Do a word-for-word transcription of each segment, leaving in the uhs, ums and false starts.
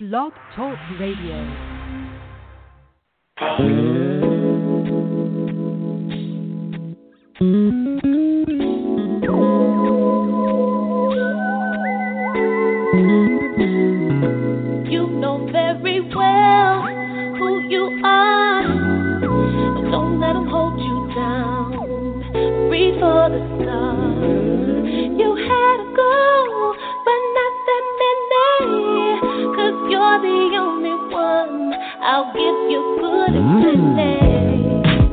Blog Talk Radio. You know very well who you are. Don't let them hold you down. Reach for the stars. You had a goal, but not that many. Cause you're the only one. I'll give you good and plenty.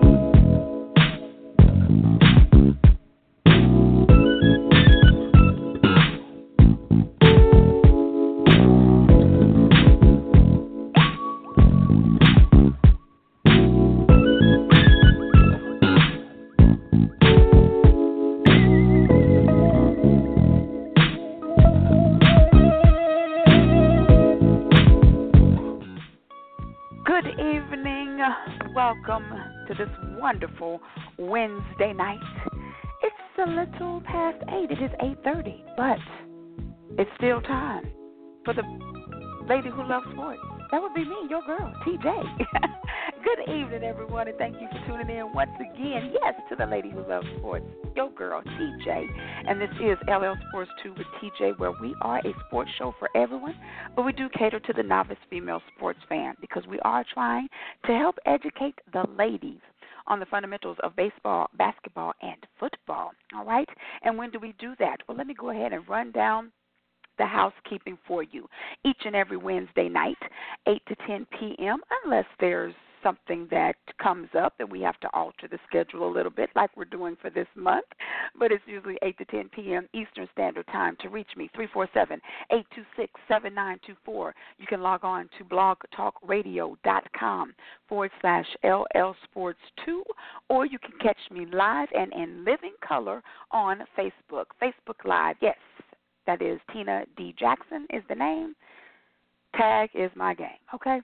Welcome to this wonderful Wednesday night. It's a little past eight. It is eight thirty, but it's still time for the lady who loves sports. That would be me, your girl, T J. Good evening, everyone, and thank you for tuning in once again, yes, to the lady who loves sports, your girl, T J. And this is L L Sports two with T J, where we are a sports show for everyone, but we do cater to the novice female sports fan because we are trying to help educate the ladies on the fundamentals of baseball, basketball, and football, all right? And when do we do that? Well, let me go ahead and run down the housekeeping for you each and every Wednesday night, eight to ten p.m., unless there's something that comes up and we have to alter the schedule a little bit like we're doing for this month. But it's usually eight to ten p.m. Eastern Standard Time. To reach me, three four seven, eight two six, seven nine two four. You can log on to blogtalkradio.com forward slash LL Sports 2, or you can catch me live and in living color on Facebook. Facebook Live, yes, that is Tina D. Jackson is the name. Tag is my game, okay?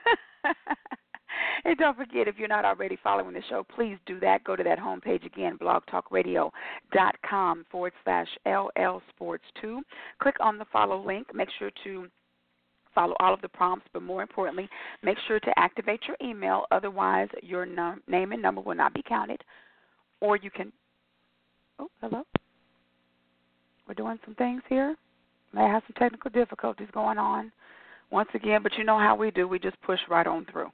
And don't forget, if you're not already following the show, please do that. Go to that homepage again, blogtalkradio.com forward slash LL Sports 2. Click on the follow link. Make sure to follow all of the prompts, but more importantly, make sure to activate your email. Otherwise, your num- name and number will not be counted. Or you can, oh, hello. We're doing some things here. May have some technical difficulties going on once again, but you know how we do. We just push right on through.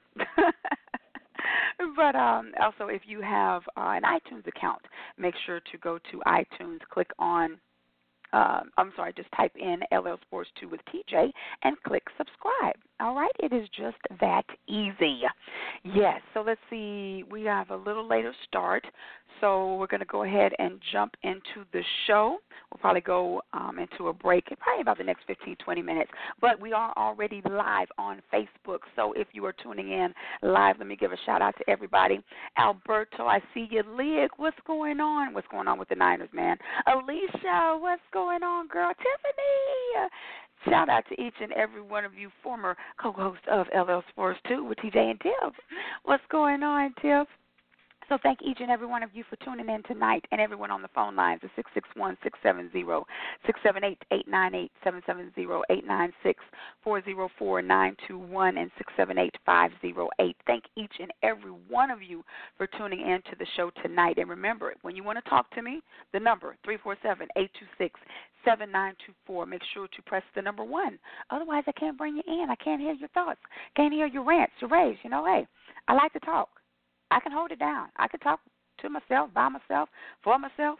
But um, also, if you have uh, an iTunes account, make sure to go to iTunes, click on, uh, I'm sorry, just type in L L Sports two with T J and click subscribe. All right? It is just that easy. Yes, so let's see. We have a little later start, so we're going to go ahead and jump into the show. We'll probably go um, into a break in probably about the next fifteen, twenty minutes. But we are already live on Facebook, so if you are tuning in live, let me give a shout-out to everybody. Alberto, I see you. Lig, what's going on? What's going on with the Niners, man? Alicia, what's going on, girl? Tiffany, shout out to each and every one of you former co-hosts of L L Sports two with T J and Tiff. What's going on, Tiff? So thank each and every one of you for tuning in tonight, and everyone on the phone lines, the six six one, six seven zero, six seven eight, eight nine eight, seven seven zero, eight nine six, four zero four, nine two one, and six seven eight, five zero eight. Thank each and every one of you for tuning in to the show tonight. And remember, when you want to talk to me, the number, three four seven, eight two six, seven nine two four. Make sure to press the number one. Otherwise, I can't bring you in. I can't hear your thoughts. Can't hear your rants, your raves. You know, hey, I like to talk. I can hold it down. I can talk to myself, by myself, for myself.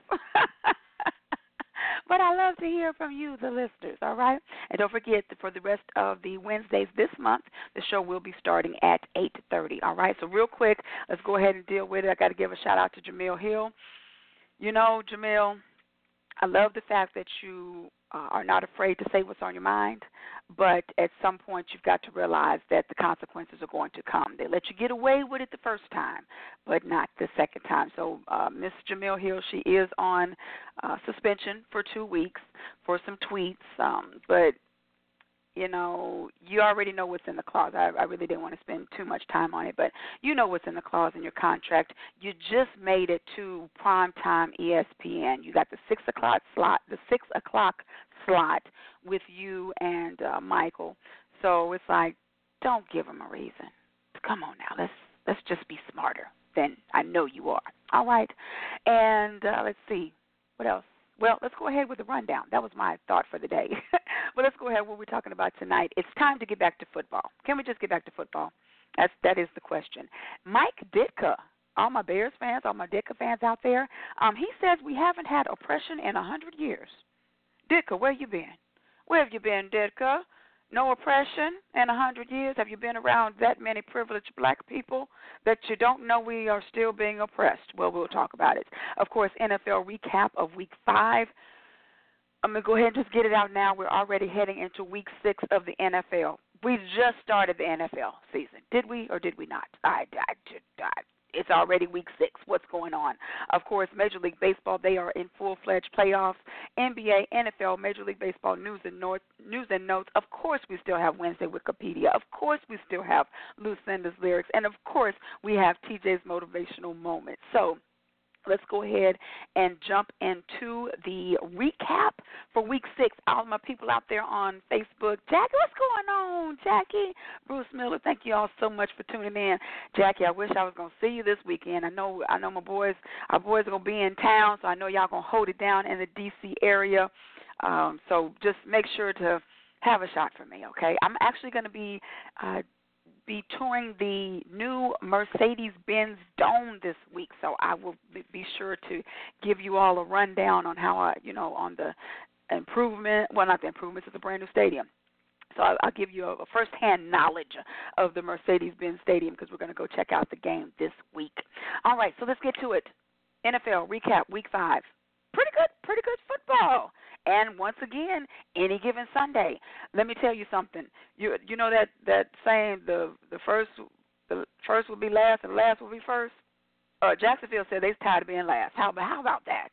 But I love to hear from you, the listeners, all right? And don't forget, for the rest of the Wednesdays this month, the show will be starting at eight thirty, all right? So real quick, let's go ahead and deal with it. I got to give a shout-out to Jamil Hill. You know, Jamil, I love the fact that you uh, are not afraid to say what's on your mind, but at some point you've got to realize that the consequences are going to come. They let you get away with it the first time, but not the second time. So uh, Miss Jamil Hill, she is on uh, suspension for two weeks for some tweets, um, but you know, you already know what's in the clause. I, I really didn't want to spend too much time on it, but you know what's in the clause in your contract. You just made it to primetime E S P N. You got the six o'clock slot, the six o'clock slot with you and uh, Michael. So it's like, don't give them a reason. Come on now, let's let's just be smarter than I know you are. All right, and uh, let's see, what else? Well, let's go ahead with the rundown. That was my thought for the day. But let's go ahead with what we're talking about tonight. It's time to get back to football. Can we just get back to football? That's that is the question. Mike Ditka, all my Bears fans, all my Ditka fans out there, um, he says we haven't had oppression in a hundred years. Ditka, where you been? Where have you been, Ditka? No oppression in a hundred years? Have you been around that many privileged black people that you don't know we are still being oppressed? Well, we'll talk about it. Of course, N F L recap of week five. I'm going to go ahead and just get it out now. We're already heading into week six of the N F L. We just started the N F L season. Did we or did we not? I, I, I, it's already week six. What's going on? Of course, Major League Baseball, they are in full-fledged playoffs. N B A, N F L, Major League Baseball news and, notes, news and notes. Of course, we still have Wednesday Wikipedia. Of course, we still have Lucinda's lyrics. And, of course, we have T J's motivational moments. So let's go ahead and jump into the recap for week six. All my people out there on Facebook. Jackie, what's going on, Jackie? Bruce Miller, thank you all so much for tuning in. Jackie, I wish I was going to see you this weekend. I know I know my boys, our boys are going to be in town, so I know y'all going to hold it down in the D C area. Um, so just make sure to have a shot for me, okay? I'm actually going to be uh, be touring the new Mercedes-Benz Dome this week, so I will be sure to give you all a rundown on how I, you know, on the improvement, well, not the improvements of the brand new stadium. So I'll, I'll give you a, a first-hand knowledge of the Mercedes-Benz Stadium because we're going to go check out the game this week. All right, so let's get to it. N F L recap, week five. Pretty good, pretty good football. And once again, any given Sunday. Let me tell you something. You you know that, that saying the the first the first will be last and the last will be first? Uh, Jacksonville said they're tired of being last. How about how about that?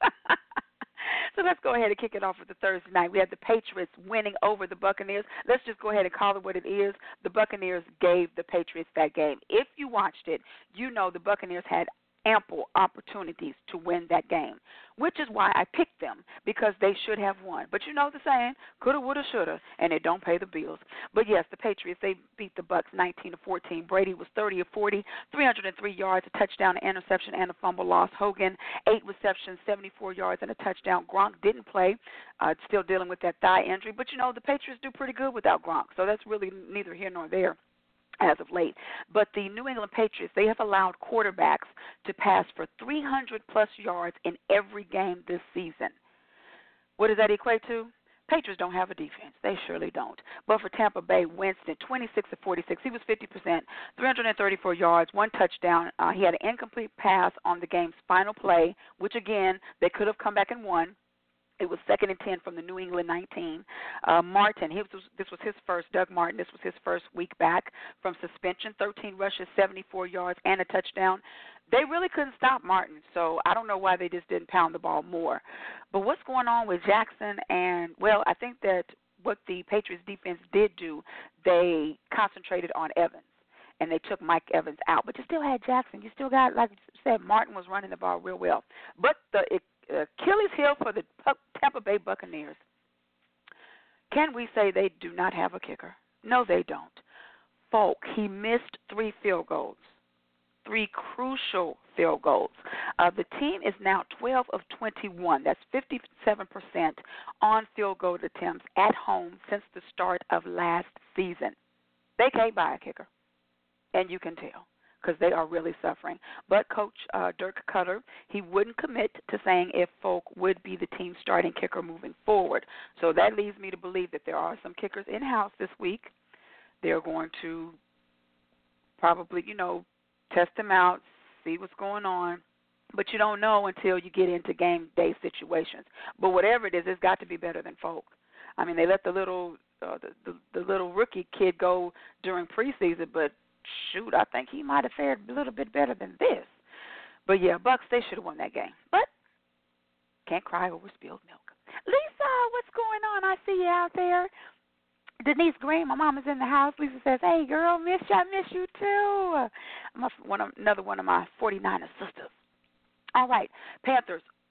So let's go ahead and kick it off with the Thursday night. We had the Patriots winning over the Buccaneers. Let's just go ahead and call it what it is. The Buccaneers gave the Patriots that game. If you watched it, you know the Buccaneers had ample opportunities to win that game, which is why I picked them, because they should have won. But you know the saying, coulda, woulda, shoulda, and it don't pay the bills. But yes, the Patriots, they beat the Bucs nineteen to fourteen. Brady was thirty of forty, three hundred three yards, a touchdown, an interception, and a fumble loss. Hogan, eight receptions, seventy-four yards, and a touchdown. Gronk didn't play, uh, still dealing with that thigh injury. But you know the Patriots do pretty good without Gronk, so that's really neither here nor there as of late. But the New England Patriots, they have allowed quarterbacks to pass for three hundred plus yards in every game this season. What does that equate to? Patriots don't have a defense. They surely don't. But for Tampa Bay, Winston, twenty-six of forty-six. He was fifty percent, three hundred thirty-four yards, one touchdown. Uh, he had an incomplete pass on the game's final play, which, again, they could have come back and won. It was second and ten from the New England nineteen. Uh, Martin, he was, this was his first, Doug Martin, this was his first week back from suspension, thirteen rushes, seventy-four yards, and a touchdown. They really couldn't stop Martin, so I don't know why they just didn't pound the ball more. But what's going on with Jackson? And, well, I think that what the Patriots defense did do, they concentrated on Evans, and they took Mike Evans out. But you still had Jackson. You still got, like you said, Martin was running the ball real well. But the it, Achilles heel for the Tampa Bay Buccaneers. Can we say they do not have a kicker? No, they don't. Folk, he missed three field goals, three crucial field goals. Uh, the team is now twelve of twenty-one. That's fifty-seven percent on field goal attempts at home since the start of last season. They can't buy a kicker, and you can tell, because they are really suffering. But Coach uh, Dirk Cutter, he wouldn't commit to saying if Folk would be the team's starting kicker moving forward. So that leads me to believe that there are some kickers in-house this week. They're going to probably, you know, test them out, see what's going on. But you don't know until you get into game day situations. But whatever it is, it's got to be better than Folk. I mean, they let the little uh, the, the, the little rookie kid go during preseason, but shoot, I think he might have fared a little bit better than this. But, yeah, Bucks, they should have won that game. But can't cry over spilled milk. Lisa, what's going on? I see you out there. Denise Green, my mama's in the house. Lisa says, hey, girl, miss you. I miss you, too. I'm a, one of, another one of my forty-niner sisters. All right, Panthers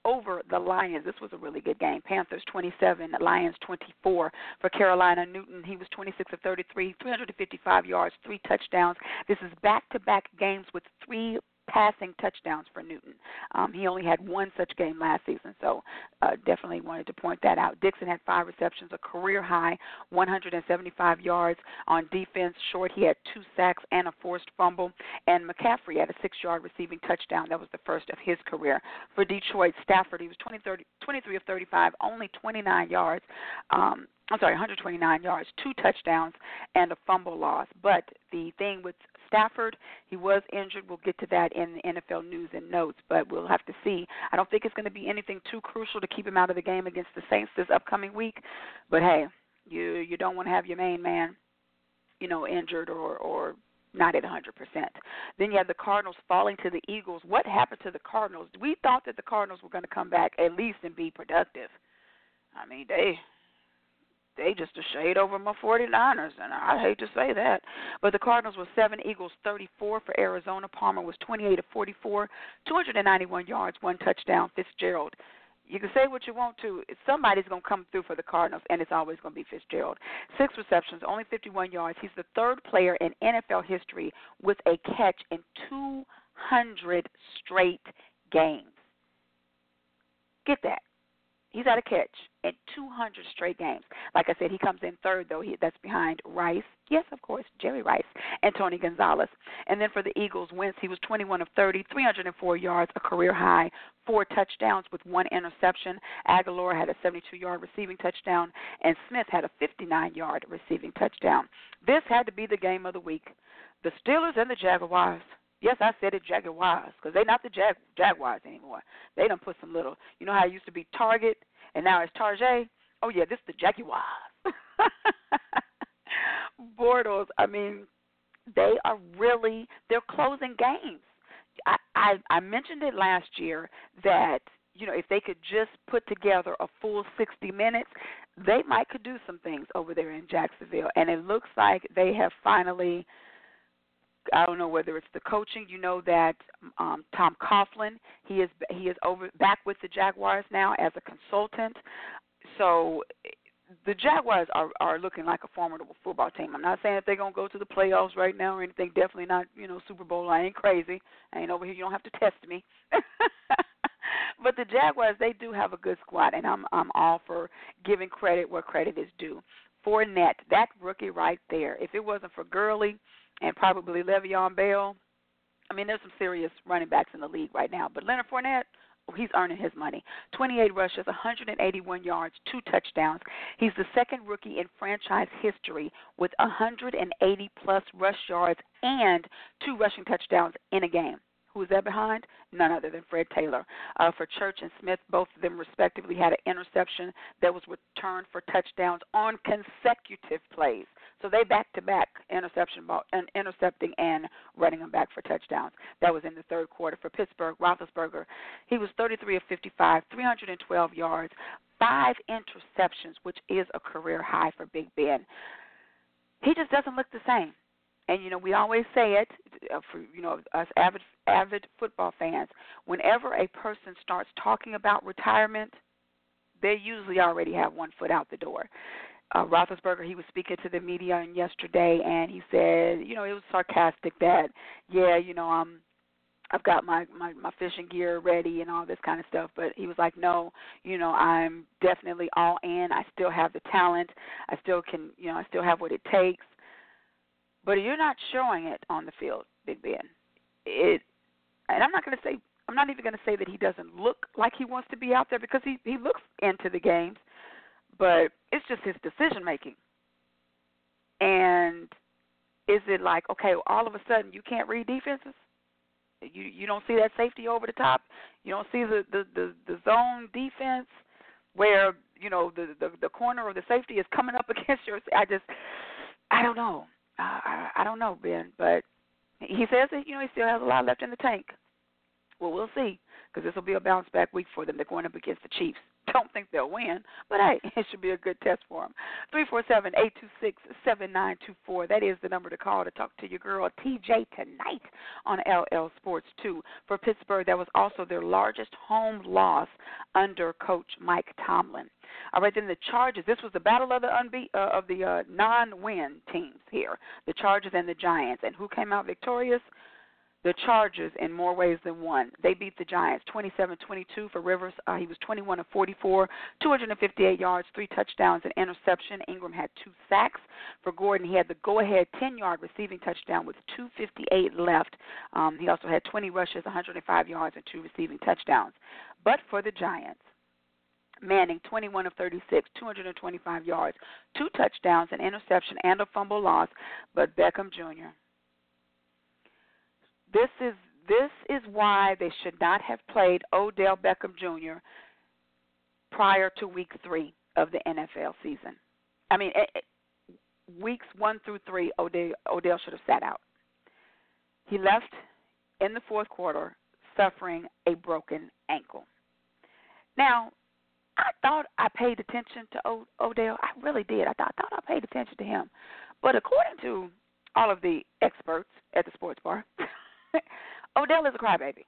over the Lions. This was a really good game. Panthers twenty-seven, Lions twenty-four for Carolina. Newton, he was twenty-six of thirty-three, three hundred fifty-five yards, three touchdowns. This is back-to-back games with three passing touchdowns for Newton. Um, he only had one such game last season, so uh, definitely wanted to point that out. Dixon had five receptions, a career high, one hundred seventy-five yards on defense. Short, he had two sacks and a forced fumble. And McCaffrey had a six-yard receiving touchdown. That was the first of his career. For Detroit, Stafford, he was twenty, thirty, twenty-three of thirty-five, only twenty-nine yards. Um, I'm sorry, one hundred twenty-nine yards, two touchdowns, and a fumble loss. But the thing with Stafford, he was injured. We'll get to that in the N F L news and notes, but we'll have to see. I don't think it's going to be anything too crucial to keep him out of the game against the Saints this upcoming week. But, hey, you you don't want to have your main man, you know, injured or, or not at one hundred percent. Then you have the Cardinals falling to the Eagles. What happened to the Cardinals? We thought that the Cardinals were going to come back at least and be productive. I mean, they... They just a shade over my forty-niners, and I hate to say that. But the Cardinals were seven, Eagles thirty-four for Arizona. Palmer was twenty-eight of forty-four, two hundred ninety-one yards, one touchdown. Fitzgerald, you can say what you want to. Somebody's going to come through for the Cardinals, and it's always going to be Fitzgerald. Six receptions, only fifty-one yards. He's the third player in N F L history with a catch in two hundred straight games. Get that. He's had a catch in two hundred straight games. Like I said, he comes in third, though. He, that's behind Rice. Yes, of course, Jerry Rice and Tony Gonzalez. And then for the Eagles, Wentz, he was twenty-one of thirty, three hundred four yards, a career high, four touchdowns with one interception. Aguilar had a seventy-two-yard receiving touchdown, and Smith had a fifty-nine-yard receiving touchdown. This had to be the game of the week. The Steelers and the Jaguars. Yes, I said it, Jaguars, because they're not the Jag- Jaguars anymore. They done put some little, you know how it used to be Target, and now it's Target? Oh, yeah, this is the Jaguars. Bortles, I mean, they are really, they're closing games. I, I, I mentioned it last year that, you know, if they could just put together a full sixty minutes, they might could do some things over there in Jacksonville. And it looks like they have finally, I don't know whether it's the coaching. You know that um, Tom Coughlin, he is he is over back with the Jaguars now as a consultant. So the Jaguars are, are looking like a formidable football team. I'm not saying that they're going to go to the playoffs right now or anything. Definitely not, you know, Super Bowl. I ain't crazy. I ain't over here. You don't have to test me. But the Jaguars, they do have a good squad, and I'm I'm all for giving credit where credit is due. Fournette, that rookie right there, if it wasn't for Gurley and probably Le'Veon Bell, I mean, there's some serious running backs in the league right now. But Leonard Fournette, he's earning his money. twenty-eight rushes, one hundred eighty-one yards, two touchdowns. He's the second rookie in franchise history with one hundred eighty-plus rush yards and two rushing touchdowns in a game. Who is that behind? None other than Fred Taylor. Uh, for Church and Smith, both of them respectively had an interception that was returned for touchdowns on consecutive plays. So they back-to-back interception ball, and intercepting and running them back for touchdowns. That was in the third quarter. For Pittsburgh, Roethlisberger, he was thirty-three of fifty-five, three hundred twelve yards, five interceptions, which is a career high for Big Ben. He just doesn't look the same. And, you know, we always say it, uh, for, you know, us avid, avid football fans, whenever a person starts talking about retirement, they usually already have one foot out the door. Uh, Roethlisberger, he was speaking to the media yesterday, and he said, you know, it was sarcastic that, yeah, you know, um, I've got my, my, my fishing gear ready and all this kind of stuff. But he was like, no, you know, I'm definitely all in. I still have the talent. I still can, you know, I still have what it takes. But you're not showing it on the field, Big Ben. It, and I'm not going to say, I'm not even going to say that he doesn't look like he wants to be out there, because he, he looks into the games, but it's just his decision making. And is it like, okay, all of a sudden you can't read defenses? You you don't see that safety over the top? You don't see the, the, the, the zone defense where, you know, the, the, the corner or the safety is coming up against your, I just, I don't know. Uh, I, I don't know, Ben, but he says that, you know, he still has a lot left in the tank. Well, we'll see, because this will be a bounce-back week for them. They're going up against the Chiefs. don't think they'll win, but hey, it should be a good test for them. three four seven, eight two six, seven nine two four. That is the number to call to talk to your girl T J tonight on L L Sports two. For Pittsburgh, that was also their largest home loss under Coach Mike Tomlin. All right, then the Chargers. This was the battle of the unbe- uh, of the uh, non-win teams here, the Chargers and the Giants. And who came out victorious? The Chargers in more ways than one. They beat the Giants twenty-seven twenty-two for Rivers. Uh, he was twenty-one of forty-four, two hundred fifty-eight yards, three touchdowns, and interception. Ingram had two sacks. For Gordon, he had the go-ahead ten-yard receiving touchdown with two fifty-eight left. Um, he also had twenty rushes, one hundred five yards, and two receiving touchdowns. But for the Giants, Manning, twenty-one of thirty-six, two hundred twenty-five yards, two touchdowns, an interception, and a fumble loss. But Beckham Junior This is this is why they should not have played Odell Beckham Junior prior to week three of the N F L season. I mean, it, it, weeks one through three, Odell, Odell should have sat out. He left in the fourth quarter suffering a broken ankle. Now, I thought I paid attention to o- Odell. I really did. I thought, I thought I paid attention to him. But according to all of the experts at the sports bar, Odell is a crybaby.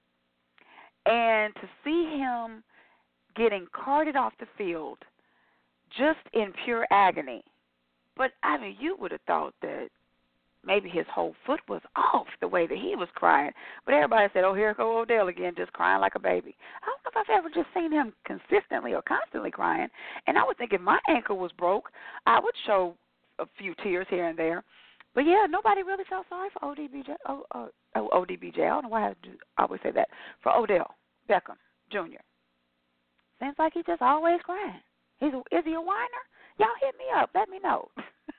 And to see him getting carted off the field just in pure agony, but, I mean, you would have thought that maybe his whole foot was off the way that he was crying. But everybody said, oh, here go Odell again, just crying like a baby. I don't know if I've ever just seen him consistently or constantly crying. And I would think if my ankle was broke, I would show a few tears here and there. But, yeah, nobody really felt sorry for O D B J. Oh, uh, oh, O D B J. I don't know why I, do, I always say that. For Odell Beckham Junior Seems like he's just always crying. He's a, is he a whiner? Y'all hit me up. Let me know.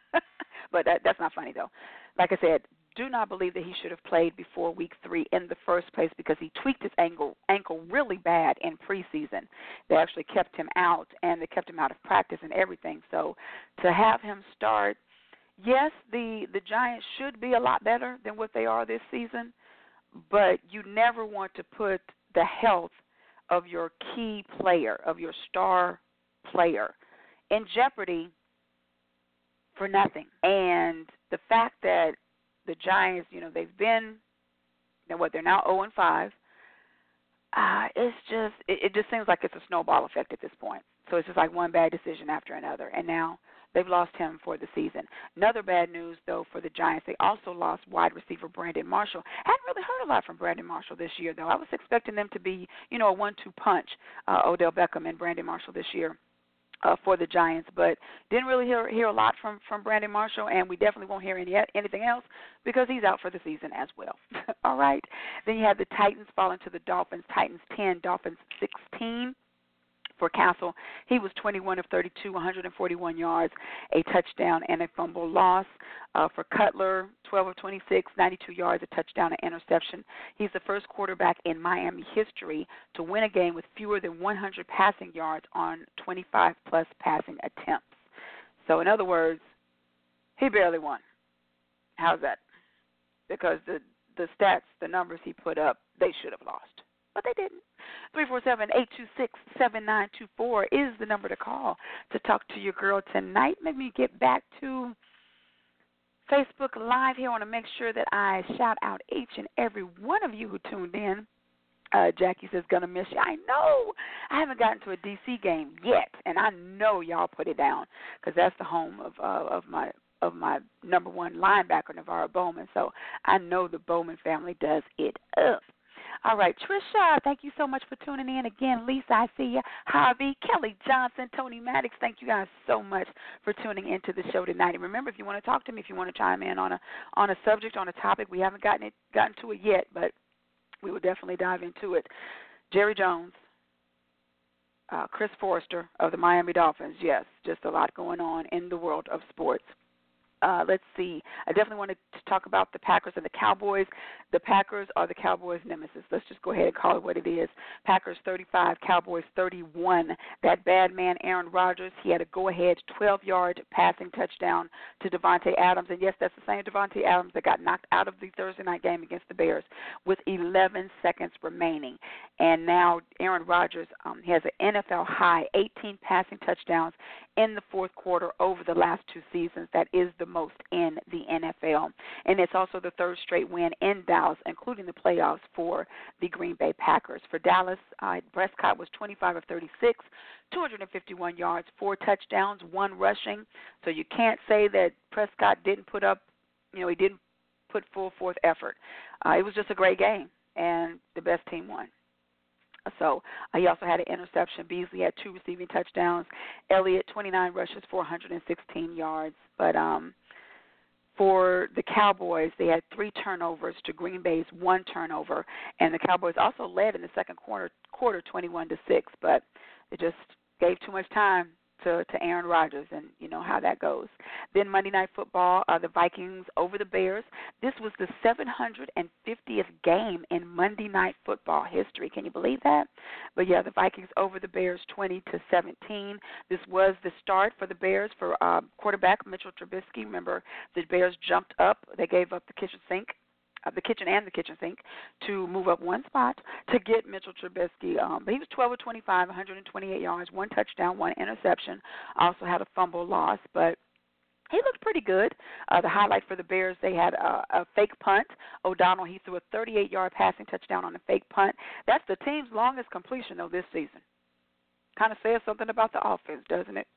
But that, that's not funny, though. Like I said, do not believe that he should have played before week three in the first place because he tweaked his ankle, ankle really bad in preseason. They actually kept him out, and they kept him out of practice and everything. So to have him start, yes, the, the Giants should be a lot better than what they are this season, but you never want to put the health of your key player, of your star player, in jeopardy for nothing. And the fact that the Giants, you know, they've been, you know, what, they're now oh and five, uh, it's just, it, it just seems like it's a snowball effect at this point. So it's just like one bad decision after another. And now they've lost him for the season. Another bad news, though, for the Giants, they also lost wide receiver Brandon Marshall. Hadn't really heard a lot from Brandon Marshall this year, though. I was expecting them to be, you know, a one two punch, uh, Odell Beckham and Brandon Marshall this year. Uh, for the Giants, but didn't really hear hear a lot from, from Brandon Marshall, and we definitely won't hear any anything else because he's out for the season as well. All right. Then you have the Titans falling to the Dolphins. Titans ten, Dolphins sixteen. For Castle, he was twenty-one of thirty-two, one hundred forty-one yards, a touchdown, and a fumble loss. Uh, for Cutler, twelve of twenty-six, ninety-two yards, a touchdown, and interception. He's the first quarterback in Miami history to win a game with fewer than one hundred passing yards on twenty-five plus passing attempts. So, in other words, he barely won. How's that? Because the, the stats, the numbers he put up, they should have lost. But they didn't. three four seven, eight two six, seven nine two four is the number to call to talk to your girl tonight. Let me get back to Facebook Live here. I want to make sure that I shout out each and every one of you who tuned in. Uh, Jackie says, gonna miss you. I know. I haven't gotten to a D C game yet, and I know y'all put it down because that's the home of uh, of my of my number one linebacker, Navarro Bowman. So I know the Bowman family does it up. All right, Trisha, thank you so much for tuning in. Again, Lisa, I see you. Harvey, Kelly Johnson, Tony Maddox, thank you guys so much for tuning into the show tonight. And remember, if you want to talk to me, if you want to chime in on a on a subject, on a topic, we haven't gotten it gotten to it yet, but we will definitely dive into it. Jerry Jones, uh, Chris Forrester of the Miami Dolphins, yes, just a lot going on in the world of sports. Uh, let's see. I definitely want to talk about the Packers and the Cowboys. The Packers are the Cowboys' nemesis. Let's just go ahead and call it what it is. Packers thirty-five, Cowboys thirty-one. That bad man, Aaron Rodgers, he had a go-ahead twelve-yard passing touchdown to Devontae Adams. And, yes, that's the same Devontae Adams that got knocked out of the Thursday night game against the Bears with eleven seconds remaining. And now Aaron Rodgers um, has an N F L high eighteen passing touchdowns in the fourth quarter over the last two seasons. That is the most in the N F L. And it's also the third straight win in Dallas, including the playoffs for the Green Bay Packers. For Dallas, uh, Prescott was twenty-five of thirty-six, two hundred fifty-one yards, four touchdowns, one rushing. So you can't say that Prescott didn't put up, you know, he didn't put full forth effort. Uh, it was just a great game, and the best team won. So uh, he also had an interception. Beasley had two receiving touchdowns. Elliott, twenty-nine rushes, four hundred sixteen yards. But um, for the Cowboys, they had three turnovers to Green Bay's one turnover, and the Cowboys also led in the second quarter, quarter twenty-one to six. But it just gave too much time to, to Aaron Rodgers, and you know how that goes. Then Monday Night Football, uh, the Vikings over the Bears. This was the seven hundred fiftieth game in Monday Night Football history. Can you believe that? But yeah, the Vikings over the Bears, twenty to seventeen. This was the start for the Bears for uh, quarterback Mitchell Trubisky. Remember, the Bears jumped up. They gave up the kitchen sink. Uh, the kitchen and the kitchen sink to move up one spot to get Mitchell Trubisky. Um, but he was twelve of twenty-five, one hundred twenty-eight yards, one touchdown, one interception. Also had a fumble loss, but he looked pretty good. Uh, the highlight for the Bears, they had a, a fake punt. O'Donnell, he threw a thirty-eight-yard passing touchdown on the fake punt. That's the team's longest completion, though, this season. Kind of says something about the offense, doesn't it?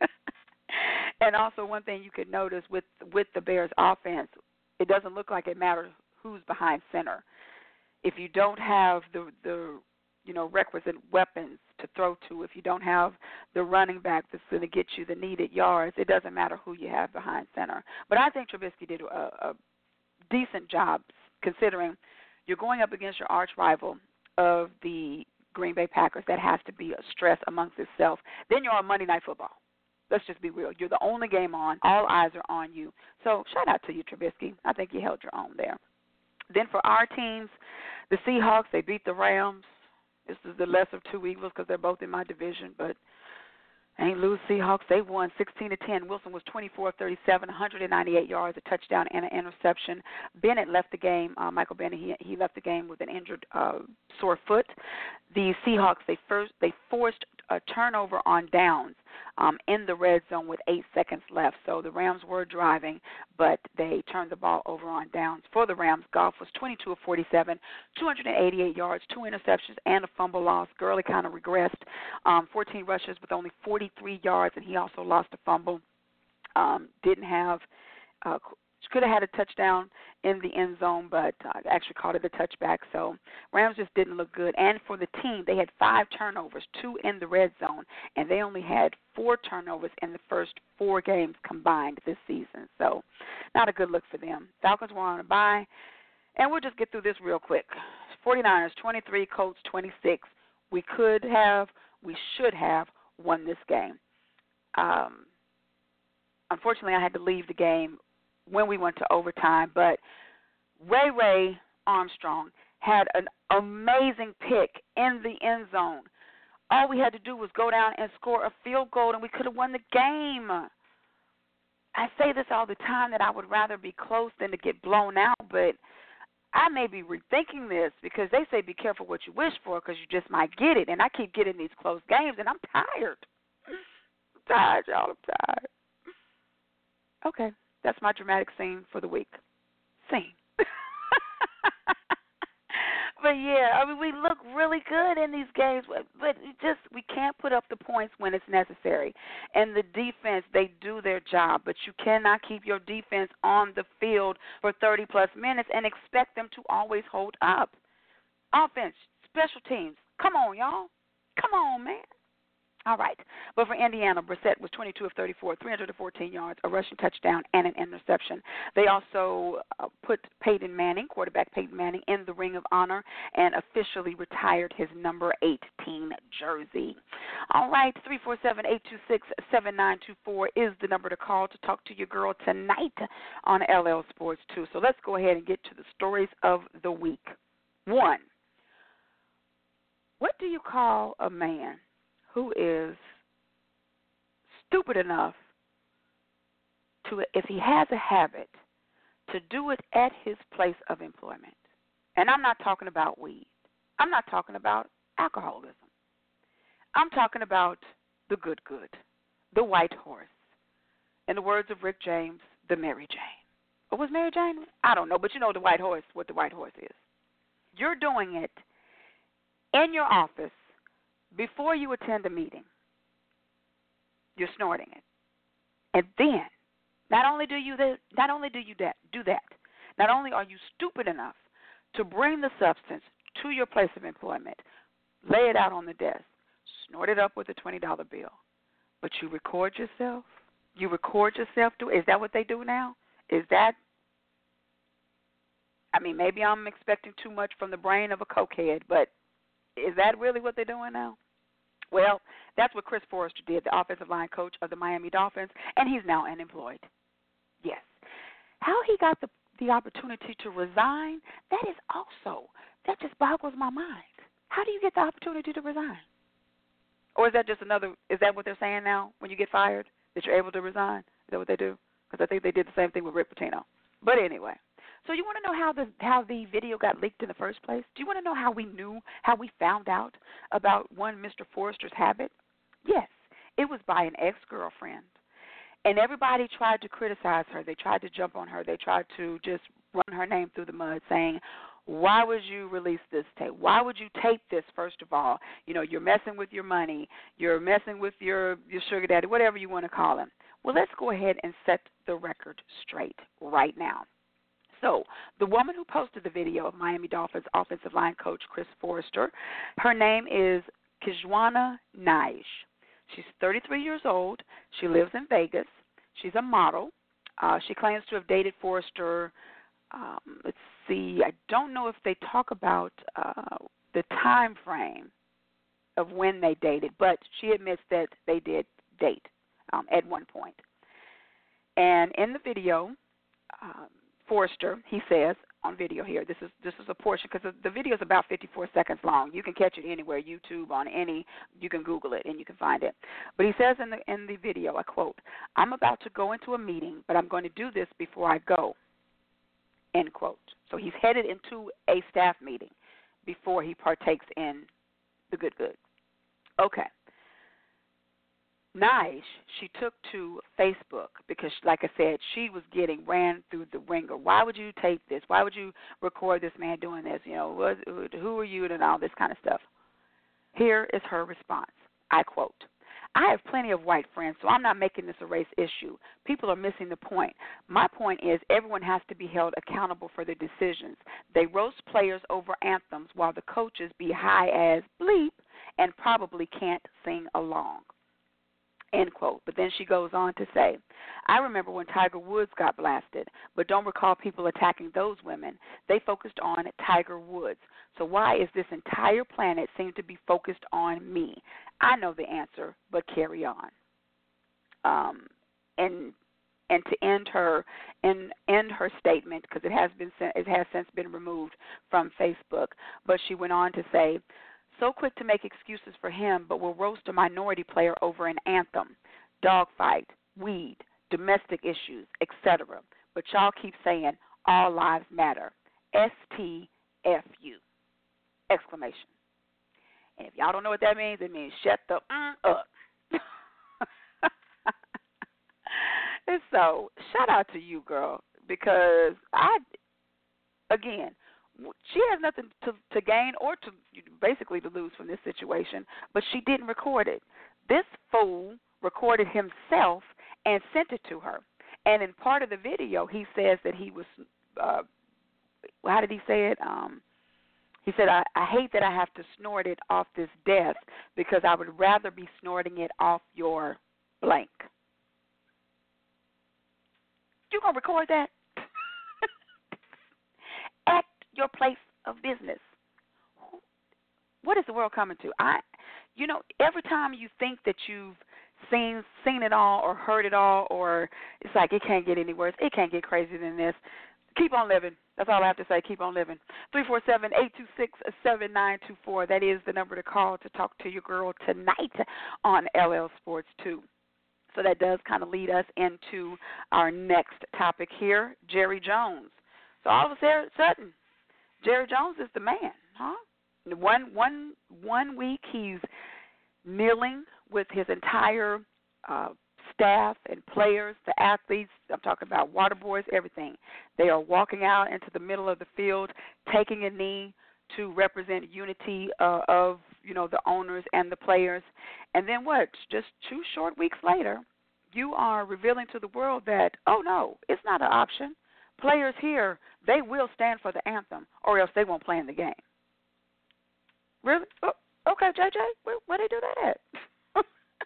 And also one thing you could notice with with the Bears' offense, it doesn't look like it matters who's behind center. If you don't have the the you know requisite weapons to throw to, if you don't have the running back that's going to get you the needed yards, it doesn't matter who you have behind center. But I think Trubisky did a, a decent job, considering you're going up against your arch rival of the Green Bay Packers. That has to be a stress amongst itself. Then you're on Monday Night Football. Let's just be real. You're the only game on. All eyes are on you. So shout out to you, Trubisky. I think you held your own there. Then for our teams, the Seahawks, they beat the Rams. This is the lesser of two evils because they're both in my division, but ain't lose Seahawks. They won sixteen to ten. Wilson was twenty-four of thirty-seven, one hundred ninety-eight yards, a touchdown, and an interception. Bennett left the game. Uh, Michael Bennett, he, he left the game with an injured uh, sore foot. The Seahawks, they first they forced a turnover on downs um, in the red zone with eight seconds left. So the Rams were driving, but they turned the ball over on downs. For the Rams, Goff was twenty-two of forty-seven, two hundred eighty-eight yards, two interceptions, and a fumble loss. Gurley kind of regressed, um, fourteen rushes with only forty-three yards, and he also lost a fumble. Um, didn't have uh, – could have had a touchdown in the end zone, but uh, actually called it a touchback. So Rams just didn't look good. And for the team, they had five turnovers, two in the red zone, and they only had four turnovers in the first four games combined this season. So not a good look for them. Falcons were on a bye, and we'll just get through this real quick. 49ers, twenty-three, Colts, twenty-six. We could have, we should have won this game. Um, unfortunately, I had to leave the game when we went to overtime, but Ray Ray Armstrong had an amazing pick in the end zone. All we had to do was go down and score a field goal, and we could have won the game. I say this all the time that I would rather be close than to get blown out, but I may be rethinking this because they say be careful what you wish for because you just might get it, and I keep getting these close games, and I'm tired. I'm tired, y'all. I'm tired. Okay. That's my dramatic scene for the week. Scene. But, yeah, I mean, we look really good in these games, but we just we can't put up the points when it's necessary. And the defense, they do their job, but you cannot keep your defense on the field for thirty-plus minutes and expect them to always hold up. Offense, special teams, come on, y'all. Come on, man. All right. But for Indiana, Brissett was twenty-two of thirty-four, three hundred fourteen yards, a rushing touchdown, and an interception. They also uh, put Peyton Manning, quarterback Peyton Manning, in the Ring of Honor and officially retired his number eighteen jersey. All right. three four seven, eight two six, seven nine two four is the number to call to talk to your girl tonight on L L Sports two. So let's go ahead and get to the stories of the week. One, what do you call a man who is stupid enough to, if he has a habit, to do it at his place of employment? And I'm not talking about weed. I'm not talking about alcoholism. I'm talking about the good good, the white horse. In the words of Rick James, the Mary Jane. Or was Mary Jane? I don't know, but you know the white horse, what the white horse is. You're doing it in your office before you attend a meeting. You're snorting it. And then, not only do you that, not only do you that, do that, not only are you stupid enough to bring the substance to your place of employment, lay it out on the desk, snort it up with a twenty dollar bill, but you record yourself. You record yourself. Do Is that what they do now? Is that, I mean, maybe I'm expecting too much from the brain of a cokehead, but is that really what they're doing now? Well, that's what Chris Forrester did, the offensive line coach of the Miami Dolphins, and he's now unemployed. Yes. How he got the, the opportunity to resign, that is also, that just boggles my mind. How do you get the opportunity to resign? Or is that just another, is that what they're saying now when you get fired, that you're able to resign? Is that what they do? Because I think they did the same thing with Rick Pitino. But anyway. So you want to know how the how the video got leaked in the first place? Do you want to know how we knew, how we found out about one Mister Forrester's habit? Yes, it was by an ex-girlfriend. And everybody tried to criticize her. They tried to jump on her. They tried to just run her name through the mud, saying, why would you release this tape? Why would you tape this, first of all? You know, you're messing with your money. You're messing with your, your sugar daddy, whatever you want to call him. Well, let's go ahead and set the record straight right now. So the woman who posted the video of Miami Dolphins offensive line coach Chris Forrester, her name is Kijwana Nige. She's thirty-three years old. She lives in Vegas. She's a model. Uh, she claims to have dated Forrester. Um, let's see. I don't know if they talk about uh, the time frame of when they dated, but she admits that they did date um, at one point. And in the video, um, Forrester, he says on video here, this is this is a portion because the video is about fifty-four seconds long. You can catch it anywhere, YouTube, on any, you can Google it and you can find it. But he says in the in the video, I quote, I'm about to go into a meeting, but I'm going to do this before I go, end quote. So he's headed into a staff meeting before he partakes in the good good. Okay. Nige, she took to Facebook because, like I said, she was getting ran through the ringer. Why would you tape this? Why would you record this man doing this? You know, what, who are you and all this kind of stuff? Here is her response. I quote, I have plenty of white friends, so I'm not making this a race issue. People are missing the point. My point is everyone has to be held accountable for their decisions. They roast players over anthems while the coaches be high as bleep and probably can't sing along. End quote. But then she goes on to say, I remember when Tiger Woods got blasted, but don't recall people attacking those women. They focused on Tiger Woods. So why is this entire planet seem to be focused on me? I know the answer, but carry on. Um, and and to end her and end her statement, because it has been it has since been removed from Facebook, but she went on to say, so quick to make excuses for him, but will roast a minority player over an anthem, dogfight, weed, domestic issues, et cetera. But y'all keep saying all lives matter. S T F U! Exclamation. And if y'all don't know what that means, it means shut the mm up. And so, shout out to you, girl, because I, again, she has nothing to, to gain or to basically to lose from this situation, but she didn't record it. This fool recorded himself and sent it to her. And in part of the video, he says that he was, uh, how did he say it? Um, He said, I, I hate that I have to snort it off this desk because I would rather be snorting it off your blank. You going to record that? At your place of business. What is the world coming to? I, you know, every time you think that you've seen seen it all or heard it all, or it's like it can't get any worse, it can't get crazier than this, keep on living. That's all I have to say. Keep on living. three four seven, eight two six, seven nine two four. That is the number to call to talk to your girl tonight on L L Sports two. So that does kind of lead us into our next topic here, Jerry Jones. So all of a sudden, Jerry Jones is the man, huh? One, one, one week he's kneeling with his entire uh, staff and players, the athletes. I'm talking about water boys, everything. They are walking out into the middle of the field, taking a knee to represent unity uh, of, you know, the owners and the players. And then what? Just two short weeks later, you are revealing to the world that, oh, no, it's not an option. Players here, they will stand for the anthem or else they won't play in the game. Really? Oh, okay, J J, where, where they do that at?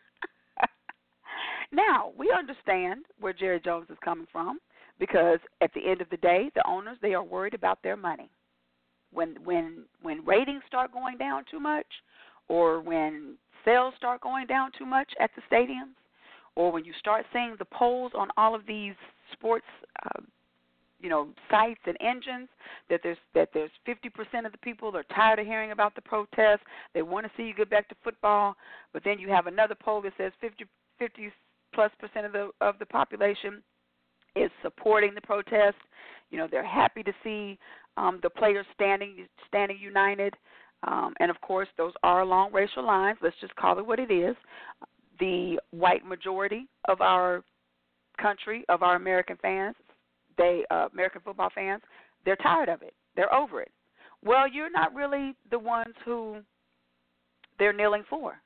Now, we understand where Jerry Jones is coming from because at the end of the day, the owners, they are worried about their money. When when when ratings start going down too much, or when sales start going down too much at the stadiums, or when you start seeing the polls on all of these sports uh, you know, sites and engines, that there's that there's fifty percent of the people that are tired of hearing about the protests. They want to see you get back to football, but then you have another poll that says fifty, fifty plus percent of the of the population is supporting the protest. You know, they're happy to see um, the players standing standing united, um, and of course, those are along racial lines. Let's just call it what it is. The white majority of our country, of our American fans, they uh, American football fans, they're tired of it. They're over it. Well, you're not really the ones who they're kneeling for.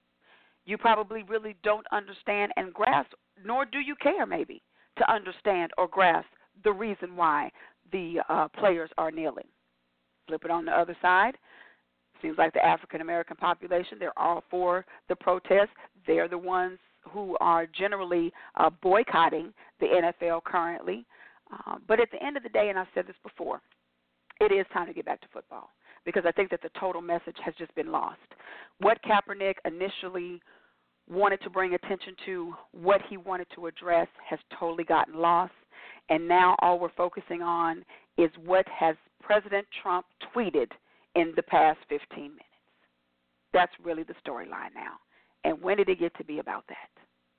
You probably really don't understand and grasp, nor do you care maybe, to understand or grasp the reason why the uh, players are kneeling. Flip it on the other side. Seems like the African-American population, they're all for the protest. They're the ones who are generally uh, boycotting the N F L currently. Uh, but at the end of the day, and I've said this before, it is time to get back to football because I think that the total message has just been lost. What Kaepernick initially wanted to bring attention to, what he wanted to address, has totally gotten lost. And now all we're focusing on is what has President Trump tweeted in the past fifteen minutes. That's really the storyline now. And when did it get to be about that?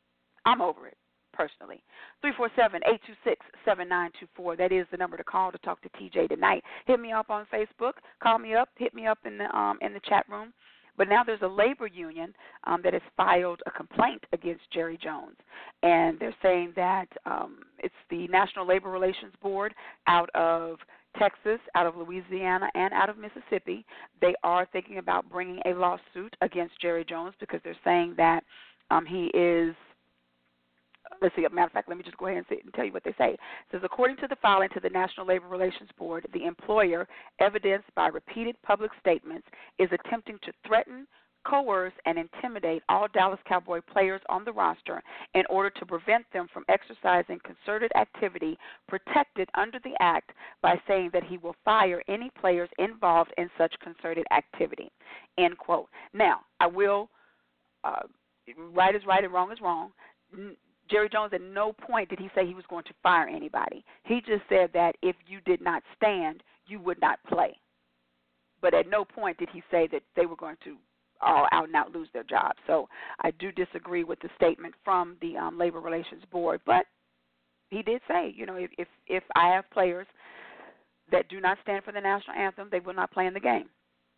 I'm over it, personally. three four seven, eight two six, seven nine two four. That is the number to call to talk to T J tonight. Hit me up on Facebook. Call me up. Hit me up in the um, in the chat room. But now there's a labor union um, that has filed a complaint against Jerry Jones. And they're saying that um, it's the National Labor Relations Board out of Texas, out of Louisiana, and out of Mississippi. They are thinking about bringing a lawsuit against Jerry Jones because they're saying that um, he is, let's see, as a matter of fact, let me just go ahead and, say, and tell you what they say. It says, according to the filing to the National Labor Relations Board, the employer, evidenced by repeated public statements, is attempting to threaten, coerce, and intimidate all Dallas Cowboy players on the roster in order to prevent them from exercising concerted activity protected under the Act by saying that he will fire any players involved in such concerted activity, end quote. Now, I will, uh, right is right and wrong is wrong. Jerry Jones, at no point did he say he was going to fire anybody. He just said that if you did not stand, you would not play. But at no point did he say that they were going to all out and out lose their jobs. So I do disagree with the statement from the um, Labor Relations Board. But he did say, you know, if, if, if I have players that do not stand for the national anthem, they will not play in the game.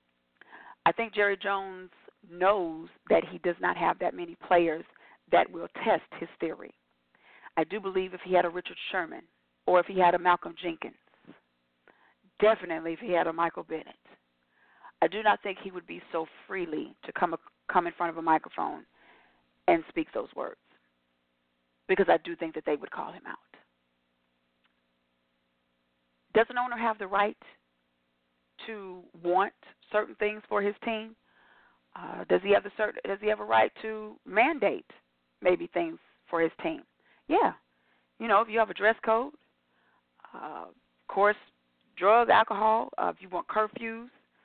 I think Jerry Jones knows that he does not have that many players that will test his theory. I do believe if he had a Richard Sherman or if he had a Malcolm Jenkins, definitely if he had a Michael Bennett, I do not think he would be so freely to come come in front of a microphone and speak those words, because I do think that they would call him out. Does an owner have the right to want certain things for his team? Uh, does he have the certain, does he have a right to mandate maybe things for his team? Yeah. You know, if you have a dress code, uh, of course, drugs, alcohol, uh, if you want curfews,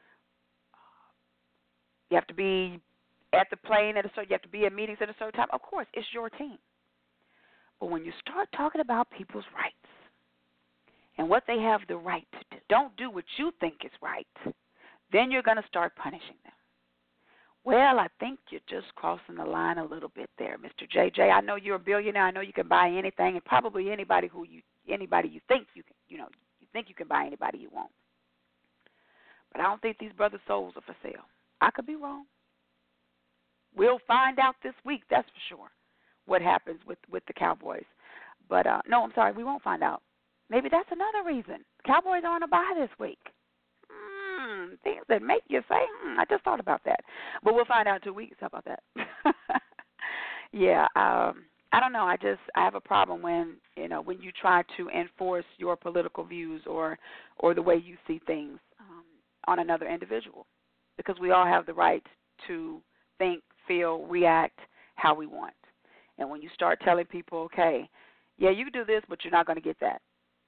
you have to be at the plane at a certain, you have to be at meetings at a certain time. Of course, it's your team. But when you start talking about people's rights and what they have the right to do, don't do what you think is right, then you're going to start punishing them. Well, I think you're just crossing the line a little bit there, Mister J J. I know you're a billionaire. I know you can buy anything, and probably anybody who you anybody you think you can, you know, you think you can buy anybody you want. But I don't think these brothers' souls are for sale. I could be wrong. We'll find out this week, that's for sure, what happens with, with the Cowboys. But, uh, no, I'm sorry, we won't find out. Maybe that's another reason. Cowboys are on a bye this week. Hmm, things that make you say, hmm, I just thought about that. But we'll find out in two weeks. How about that? yeah, um, I don't know. I just I have a problem when, you know, when you try to enforce your political views or, or the way you see things um, on another individual, because we all have the right to think, feel, react how we want. And when you start telling people, okay, yeah, you can do this, but you're not going to get that,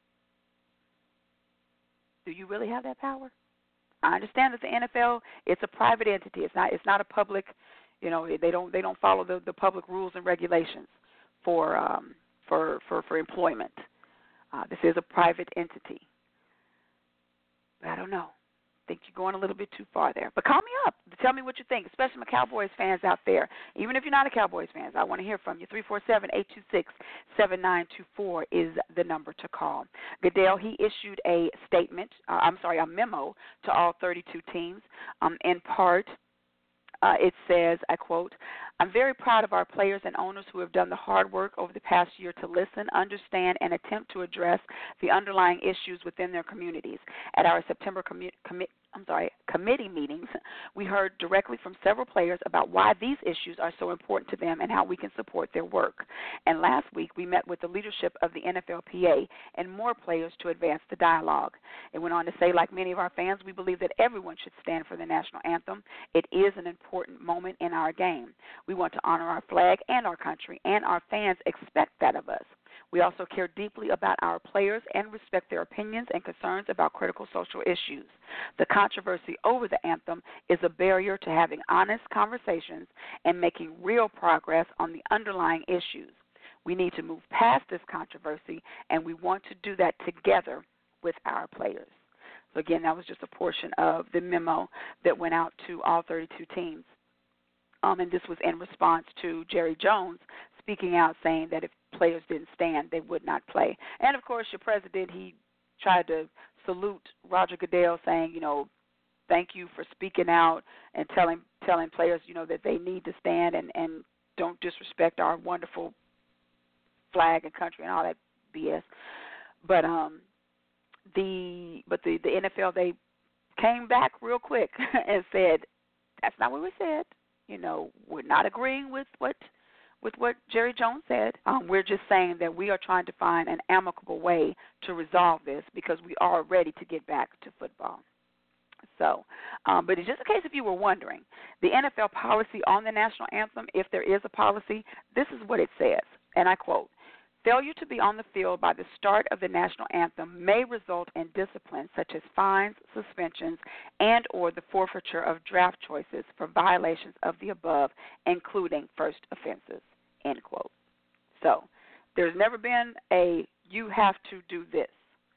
do you really have that power? I understand that the N F L, it's a private entity. It's not. It's not a public. You know, they don't. They don't follow the, the public rules and regulations for um, for for for employment. Uh, this is a private entity. But I don't know. I think you're going a little bit too far there. But call me up. Tell me what you think, especially my Cowboys fans out there. Even if you're not a Cowboys fan, I want to hear from you. three four seven, eight two six, seven nine two four is the number to call. Goodell, he issued a statement, uh, I'm sorry, a memo to all thirty-two teams. Um, in part, uh, it says, I quote, I'm very proud of our players and owners who have done the hard work over the past year to listen, understand, and attempt to address the underlying issues within their communities. At our September commu- commi- I'm sorry, committee meetings, we heard directly from several players about why these issues are so important to them and how we can support their work. And last week, we met with the leadership of the N F L P A and more players to advance the dialogue. It went on to say, like many of our fans, we believe that everyone should stand for the national anthem. It is an important moment in our game. We want to honor our flag and our country, and our fans expect that of us. We also care deeply about our players and respect their opinions and concerns about critical social issues. The controversy over the anthem is a barrier to having honest conversations and making real progress on the underlying issues. We need to move past this controversy, and we want to do that together with our players. So, again, that was just a portion of the memo that went out to all thirty-two teams. Um, and this was in response to Jerry Jones speaking out, saying that if players didn't stand, they would not play. And, of course, your president, he tried to salute Roger Goodell, saying, you know, thank you for speaking out and telling telling players, you know, that they need to stand and, and don't disrespect our wonderful flag and country and all that B S. But um, the but the, the N F L, they came back real quick and said, that's not what we said. You know, we're not agreeing with what with what Jerry Jones said. Um, we're just saying that we are trying to find an amicable way to resolve this because we are ready to get back to football. So, um, but it's just in case if you were wondering, the N F L policy on the national anthem, if there is a policy, this is what it says, and I quote, failure to be on the field by the start of the national anthem may result in discipline such as fines, suspensions, and or the forfeiture of draft choices for violations of the above, including first offenses, end quote. So there's never been a you have to do this.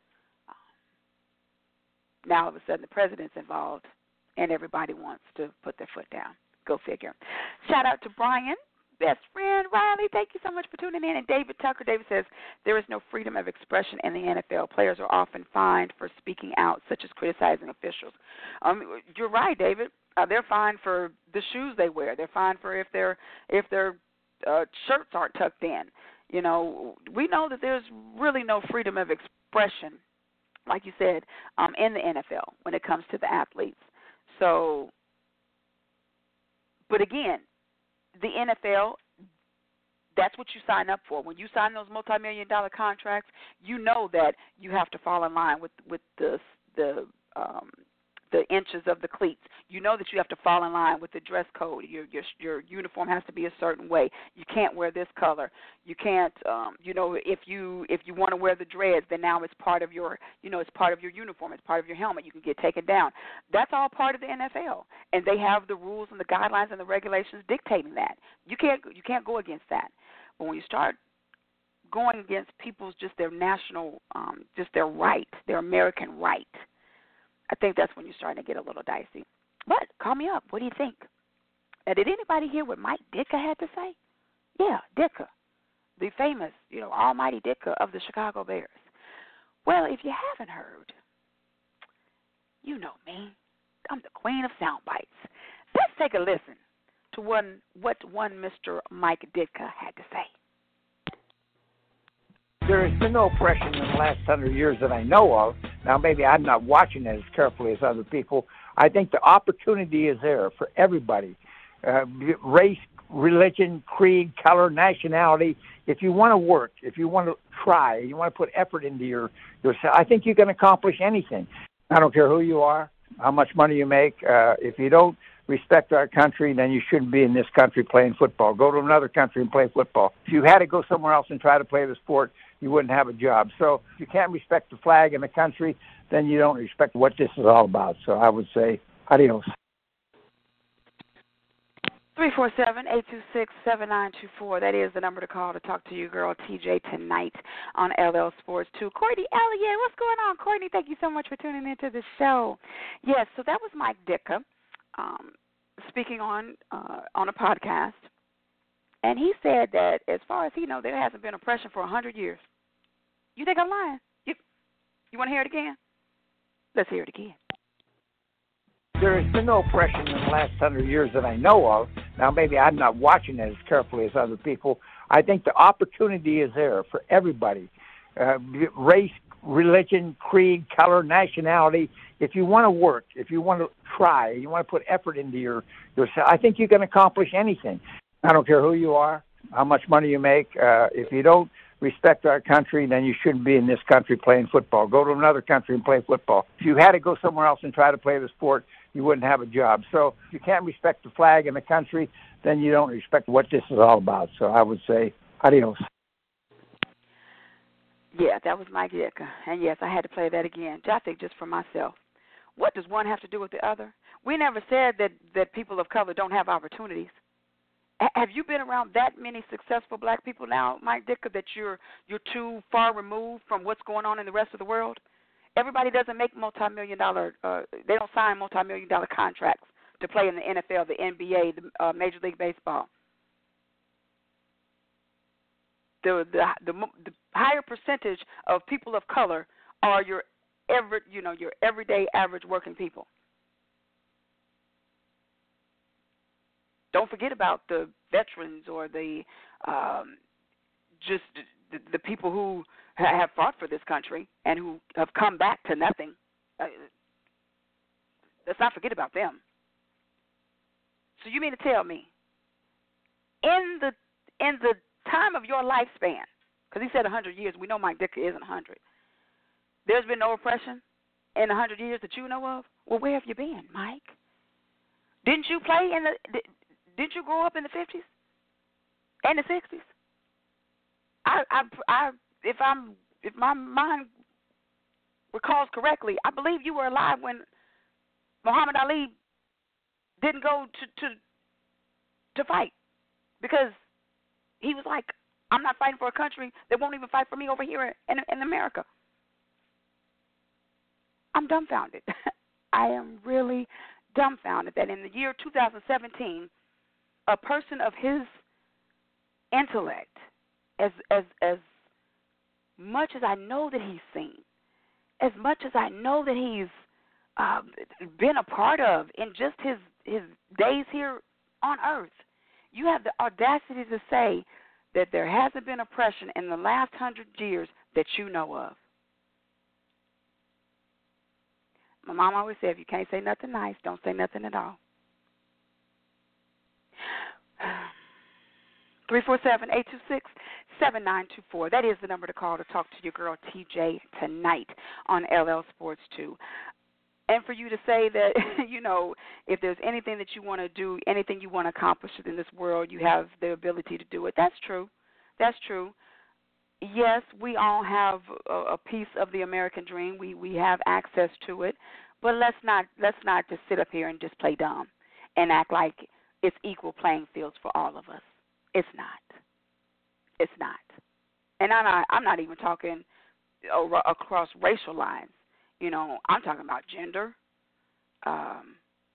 Now all of a sudden the president's involved and everybody wants to put their foot down. Go figure. Shout out to Brian. Best friend, Riley, thank you so much for tuning in. And David Tucker, David says, there is no freedom of expression in the N F L. Players are often fined for speaking out, such as criticizing officials. Um, you're right, David. Uh, they're fined for the shoes they wear. They're fined for if their if their uh, shirts aren't tucked in. You know, we know that there's really no freedom of expression, like you said, um, in the N F L when it comes to the athletes. So, but again, the N F L, that's what you sign up for. When you sign those multi-million dollar contracts, you know that you have to fall in line with, with the the um, the inches of the cleats. You know that you have to fall in line with the dress code. Your your your uniform has to be a certain way. You can't wear this color. You can't, um, you know, if you if you want to wear the dreads, then now it's part of your, you know, it's part of your uniform. It's part of your helmet. You can get taken down. That's all part of the N F L, and they have the rules and the guidelines and the regulations dictating that. You can't you can't go against that. But when you start going against people's just their national, um, just their right, their American right, I think that's when you're starting to get a little dicey. But call me up. What do you think? Now, did anybody hear what Mike Ditka had to say? Yeah, Ditka, the famous, you know, almighty Ditka of the Chicago Bears. Well, if you haven't heard, you know me. I'm the queen of sound bites. Let's take a listen to one what one Mister Mike Ditka had to say. There has been no oppression in the last hundred years that I know of. Now, maybe I'm not watching it as carefully as other people. I think the opportunity is there for everybody, uh, race, religion, creed, color, nationality. If you want to work, if you want to try, you want to put effort into your yourself, I think you can accomplish anything. I don't care who you are, how much money you make. Uh, if you don't respect our country, then you shouldn't be in this country playing football. Go to another country and play football. If you had to go somewhere else and try to play the sport, you wouldn't have a job. So if you can't respect the flag and the country, then you don't respect what this is all about. So I would say, adios. three four seven, eight two six, seven nine two four. That is the number to call to talk to you, girl, T J, tonight on L L Sports two. Courtney Elliott, what's going on? Courtney, thank you so much for tuning into the show. Yes, so that was Mike Ditka um, speaking on uh, on a podcast. And he said that as far as he knows, there hasn't been oppression for one hundred years. You think I'm lying? You, you want to hear it again? Let's hear it again. There has been no oppression in the last hundred years that I know of. Now, maybe I'm not watching it as carefully as other people. I think the opportunity is there for everybody, uh, race, religion, creed, color, nationality. If you want to work, if you want to try, you want to put effort into your yourself, I think you can accomplish anything. I don't care who you are, how much money you make. Uh, if you don't respect our country, then you shouldn't be in this country playing football. Go to another country and play football. If you had to go somewhere else and try to play the sport, you wouldn't have a job. So if you can't respect the flag and the country, then you don't respect what this is all about. So I would say, adios. Yeah, that was Mike Ditka. And, yes, I had to play that again, I think just for myself. What does one have to do with the other? We never said that, that people of color don't have opportunities. Have you been around that many successful black people now, Mike Ditka, that you're you're too far removed from what's going on in the rest of the world? Everybody doesn't make multi-million dollar, uh, they don't sign multi-million dollar contracts to play in the N F L, the N B A, the uh, Major League Baseball. The, the the the higher percentage of people of color are your every you know your everyday average working people. Don't forget about the veterans or the um, just the, the people who ha- have fought for this country and who have come back to nothing. Uh, let's not forget about them. So you mean to tell me, in the in the time of your lifespan, because he said one hundred years, we know Mike Ditka isn't one hundred. There's been no oppression in one hundred years that you know of? Well, where have you been, Mike? Didn't you play in the... Did, Did you grow up in the fifties and the sixties? I, I, I, if I'm, if my mind recalls correctly, I believe you were alive when Muhammad Ali didn't go to to, to fight because he was like, I'm not fighting for a country that won't even fight for me over here in, in America. I'm dumbfounded. I am really dumbfounded that in the year two thousand seventeen, a person of his intellect, as as as much as I know that he's seen, as much as I know that he's uh, been a part of in just his, his days here on earth, you have the audacity to say that there hasn't been oppression in the last hundred years that you know of. My mom always said, if you can't say nothing nice, don't say nothing at all. three four seven, eight two six, seven nine two four. That is the number to call to talk to your girl T J tonight on L L Sports two. and for you to say that, you know, if there's anything that you want to do, anything you want to accomplish in this world, you have the ability to do it. That's true. That's true. Yes, we all have a, a piece of the American dream. We we have access to it, but let's not let's not just sit up here and just play dumb and act like it's equal playing fields for all of us. It's not. It's not. And I'm not, I'm not even talking across racial lines. You know, I'm talking about gender. Um,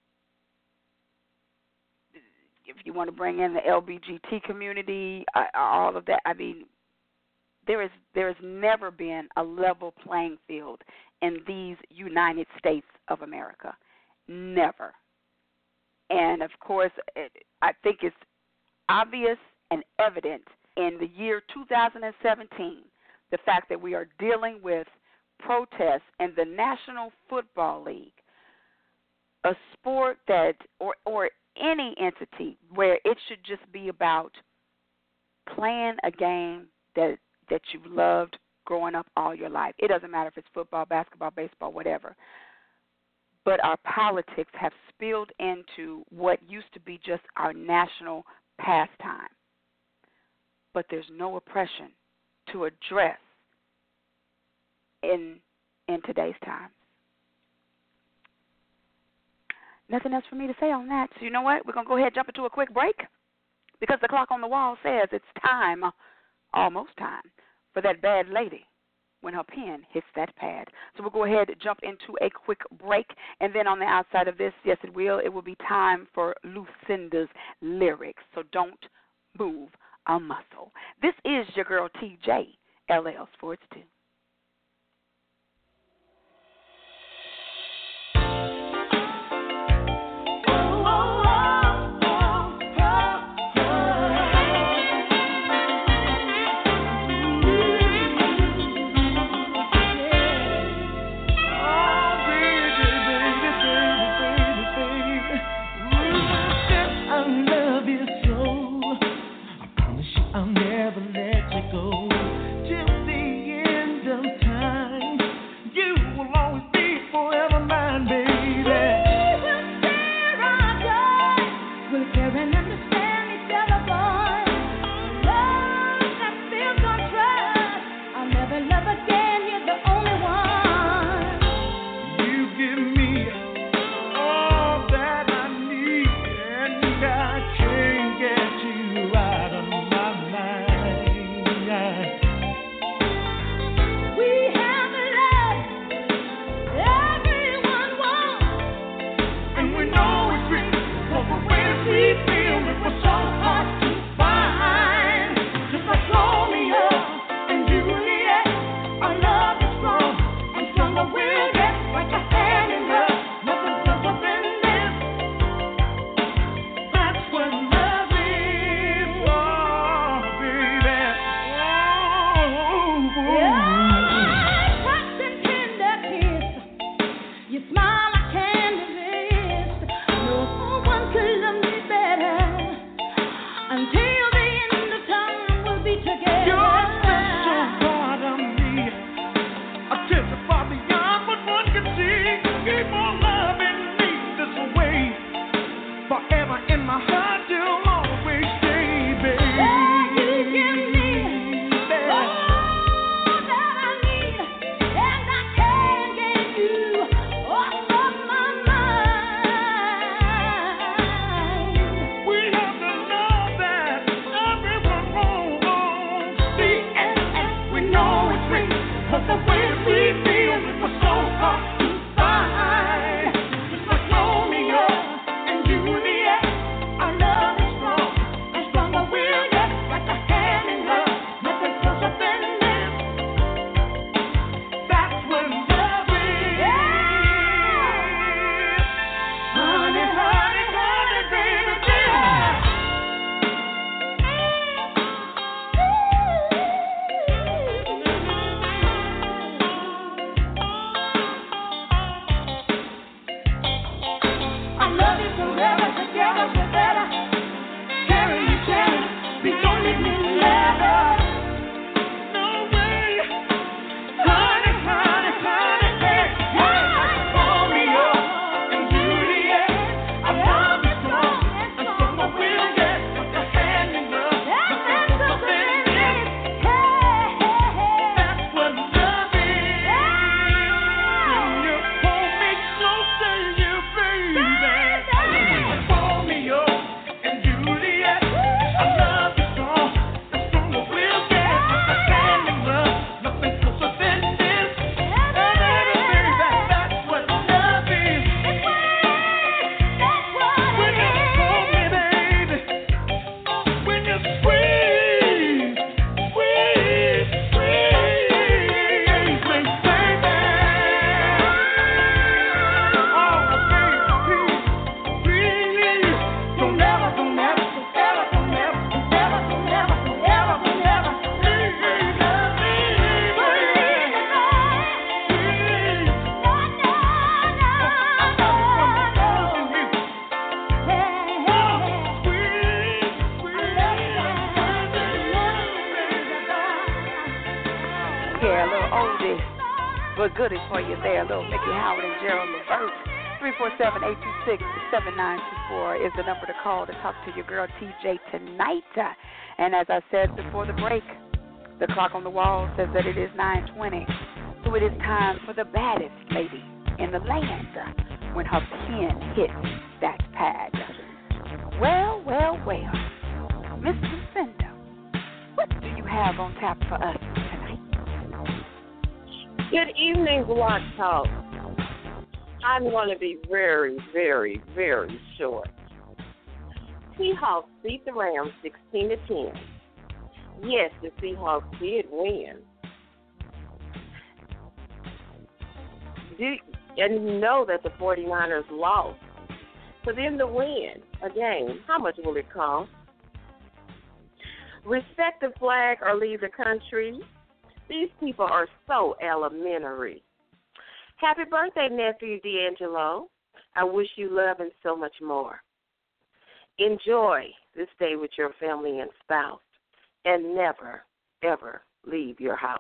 if you want to bring in the L G B T community, uh, all of that, I mean, there is there has never been a level playing field in these United States of America. Never. And, of course, it, I think it's obvious and evident in the year two thousand seventeen, the fact that we are dealing with protests in the National Football League, a sport that, or, or any entity where it should just be about playing a game that that you've loved growing up all your life. It doesn't matter if it's football, basketball, baseball, whatever. But our politics have spilled into what used to be just our national pastime. But there's no oppression to address in in today's time. Nothing else for me to say on that. So you know what? We're going to go ahead and jump into a quick break because the clock on the wall says it's time, almost time, for that bad lady when her pen hits that pad. So we'll go ahead and jump into a quick break, and then on the outside of this, yes, it will, it will be time for Lucinda's lyrics. So don't move a muscle. This is your girl T J, L L Sports two. I'll never let you go till the end. goodies for you there. Little Mickey Howard and Gerald Levert. three four seven, eight two six, seven nine two four is the number to call to talk to your girl T J tonight. And as I said before the break, the clock on the wall says that it is nine twenty. So it is time for the baddest lady in the land when her pen hits that pad. Well, well, well. Miss Lucinda, what do you have on tap for us tonight? Good evening, Blog Talk. I'm going to be very, very, very short. Seahawks beat the Rams sixteen to ten. Yes, the Seahawks did win. Do, and you know that the 49ers lost. For them to win a game, how much will it cost? Respect the flag or leave the country. These people are so elementary. Happy birthday, nephew D'Angelo. I wish you love and so much more. Enjoy this day with your family and spouse, and never, ever leave your house.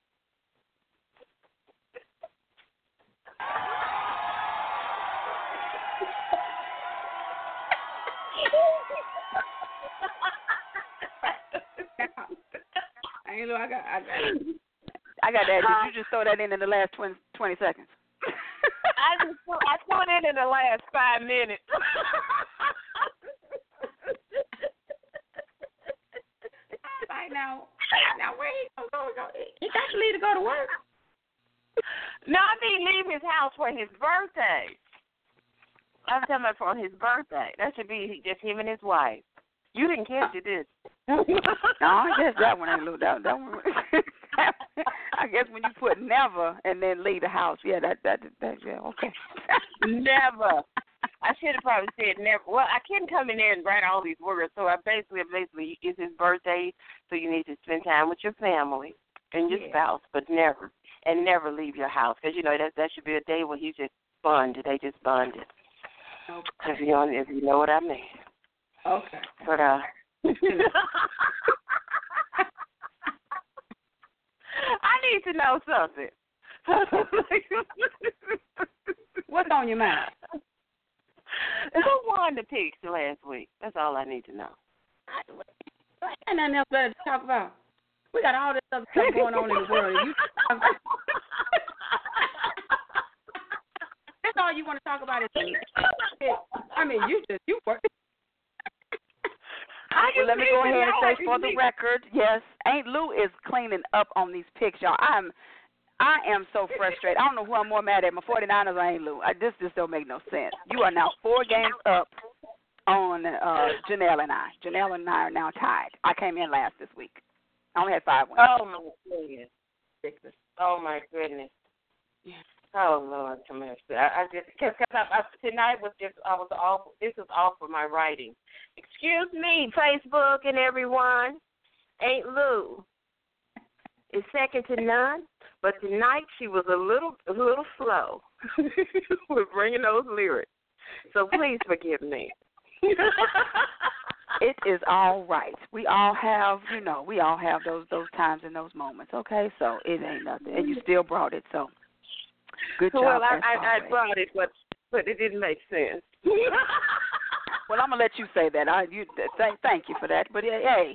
I know I got, I got, I got that. Did you just throw that in in the last twenty, twenty seconds? I just, I threw it in in the last five minutes. Right now, now where he gonna go? go? He got to leave to go to work. No, I mean leave his house for his birthday. I'm talking about for his birthday. That should be just him and his wife. You didn't catch it, did you? No, I guess that one ain't Lou. That, that one. I guess when you put never and then leave the house, yeah, that that that yeah, okay. Never. I should have probably said never. Well, I couldn't come in there and write all these words, so I basically, basically, it's his birthday, so you need to spend time with your family and your yeah. spouse, but never, and never leave your house, because you know that that should be a day where you just bonded. They just bonded. Okay. If you know, if you know what I mean. Okay. But uh. I need to know something. What's on your mind? Who won the picks last week? That's all I need to know. I ain't nothing else better to talk about. We got all this other stuff going on in the world. You, that's all you want to talk about is I mean, you just, you work. Well, let me go ahead and say for the record, yes, Aunt Lou is cleaning up on these picks, y'all. I'm, I am so frustrated. I don't know who I'm more mad at, my 49ers or Aunt Lou. I, this just don't make no sense. You are now four games up on uh, Janelle and I. Janelle and I are now tied. I came in last this week. I only had five wins. Oh, my goodness. Ridiculous. Oh, my goodness. Yeah. Oh, Lord, come here. I, I just, because I, I, tonight was just, I was off, this was off for my writing. Excuse me, Facebook and everyone. Aunt Lou is second to none, but tonight she was a little, a little slow with bringing those lyrics. So please forgive me. It is all right. We all have, you know, we all have those those times and those moments. Okay, so it ain't nothing, and you still brought it. So good job. Well, I, I, I brought it, but but it didn't make sense. Well, I'm gonna let you say that. I you thank thank you for that. But hey.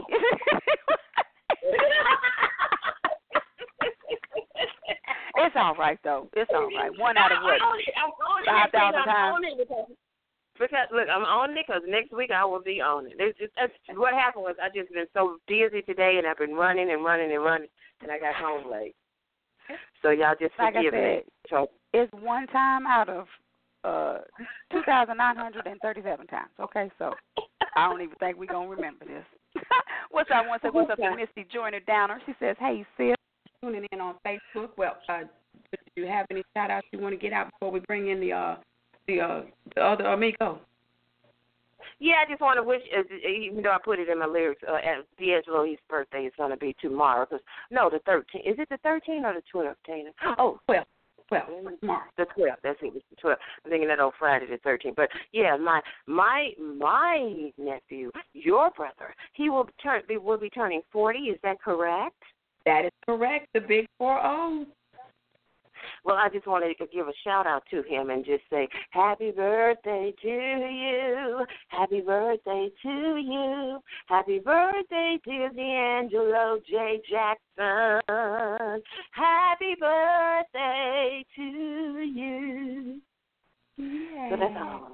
It's all right though. It's all right. One out of what? Five thousand times. Because look, I'm on it because next week I will be on it. It's just that's, what happened was I just been so busy today, and I've been running and running and running, and I got home late. So y'all just like forgive I said, me. So, it's one time out of uh, two thousand nine hundred thirty-seven times. Okay, so I don't even think we're gonna remember this. What's up? I want to say what's up to Misty Joyner Downer. She says, "Hey, sis, tuning in on Facebook. Well, uh, do you have any shout outs you want to get out before we bring in the uh, the uh, the other amigo?" Yeah, I just want to wish, uh, even though I put it in my lyrics, uh, D'Angelo, his birthday is going to be tomorrow. Cause, no, the thirteenth. Is it the thirteenth or the twelfth, Tina? Oh, twelve. twelve, tomorrow. The twelfth, that's it, it's the twelfth. I'm thinking that on Friday the thirteenth. But, yeah, my my my nephew, your brother, he will, turn, will be turning forty. Is that correct? That is correct, the big four oh. Well, I just wanted to give a shout out to him and just say happy birthday to you, happy birthday to you, happy birthday dear D'Angelo J. Jackson, happy birthday to you. Yeah. So that's all.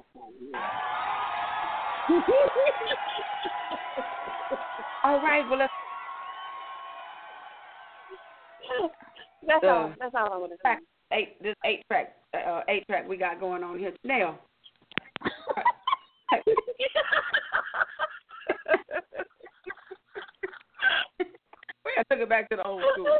All right, well, let's. That's uh, all. That's all I want to say. Eight, this eight track, uh, eight track we got going on here. Janelle. We gotta take it back to the old school.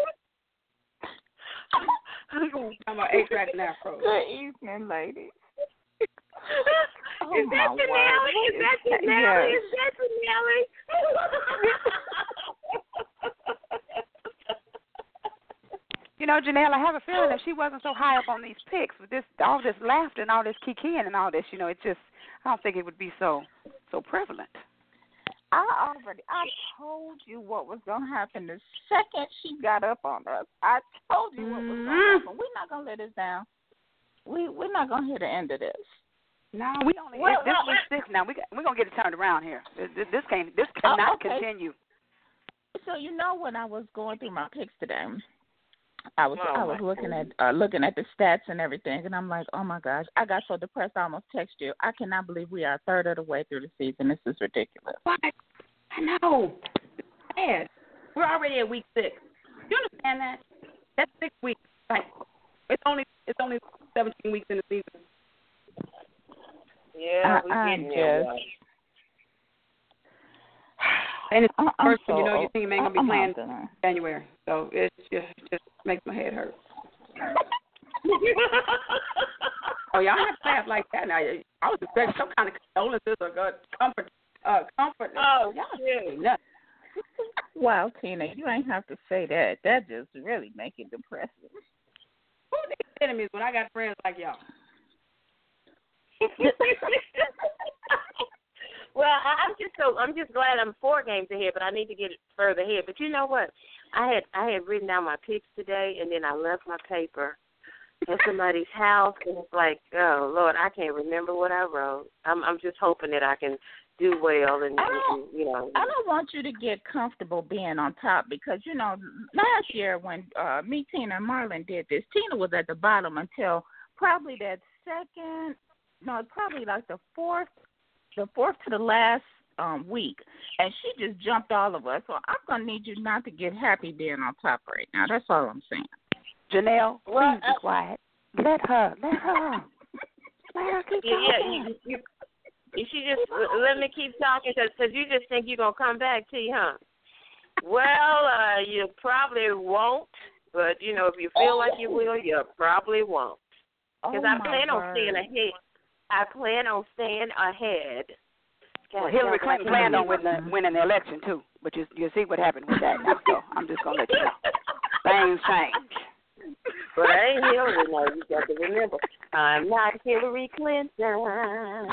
I'm about eight track and afro. Good evening, ladies. Oh, is that Janelle? Is that Janelle? Is that Janelle? You know, Janelle, I have a feeling if she wasn't so high up on these picks with this, all this laughter and all this kikiing and all this, you know, it just, I don't think it would be so, so prevalent. I already, I told you what was going to happen the second she got up on us. I told you what was going to happen. We're not going to let this down. We, we're not going to hear the end of this. No, we only, well, this well, week six now. We got, we're going to get it turned around here. This, this can't, this cannot oh, okay. continue. So, you know, when I was going through my picks today, I was oh I was looking at uh, looking at the stats and everything, and I'm like, oh my gosh, I got so depressed I almost texted you. I cannot believe we are a third of the way through the season. This is ridiculous. What? I know. It's bad. We're already at week six. You understand that? That's six weeks. Like it's only it's only seventeen weeks in the season. Yeah, we I, getting there. just, And it's the I'm first so, one, you know, your team ain't gonna be I'm playing gonna. January, so it just just makes my head hurt. Oh, y'all have to laugh like that now. I was expecting some kind of condolences or good comfort, uh, comfort. Oh, y'all shoot. nuts. Wow, Tina, you ain't have to say that. That just really make it depressing. Who are these enemies when I got friends like y'all? Well, I, I'm just so I'm just glad I'm four games ahead, but I need to get further ahead. But you know what? I had I had written down my picks today, and then I left my paper at somebody's house, and it's like, oh Lord, I can't remember what I wrote. I'm I'm just hoping that I can do well, and, I don't, and you know. I don't want you to get comfortable being on top because you know last year when uh, me, Tina, and Marlon did this, Tina was at the bottom until probably that second, no, probably like the fourth. the fourth to the last um, week, and she just jumped all of us. So I'm going to need you not to get happy being on top right now. That's all I'm saying. Janelle, please well, be uh, quiet. Let her, let her. Let her keep yeah, yeah, talking. you, you, you should just uh, let me keep talking because you just think you're going to come back, T, huh? Well, uh, you probably won't, but, you know, if you feel like you will, you probably won't. Because oh I plan word. on staying ahead. I plan on staying ahead. God, Well, Hillary God, Clinton God, planned God. on winning, winning the election, too. But you you see what happened with that now, so I'm just going to let you know. Things change. But I ain't Hillary now. You got to remember, I'm not Hillary Clinton.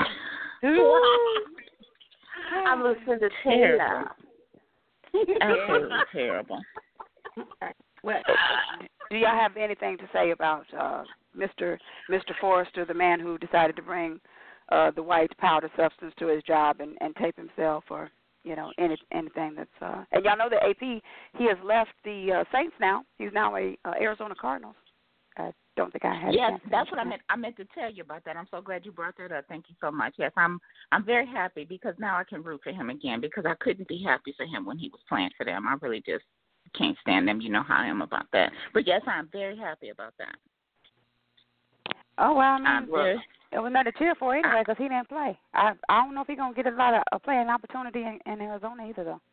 I'm listening to Taylor. Absolutely terrible. Well, do y'all have anything to say about uh, Mister Mister Forrester, the man who decided to bring uh, the white powder substance to his job and, and tape himself, or you know any, anything that's? Uh, and y'all know that A P he has left the uh, Saints now. He's now a uh, Arizona Cardinals. I don't think I had. Yes, that's what I meant. I meant to tell you about that. I'm so glad you brought that up. Thank you so much. Yes, I'm. I'm very happy because now I can root for him again because I couldn't be happy for him when he was playing for them. I really just can't stand them. You know how I am about that. But yes, I'm very happy about that. Oh well, I mean, I'm very, it was nothing to cheer for anyway because he didn't play. I I don't know if he's gonna get a lot of uh, playing opportunity in, in Arizona either, though.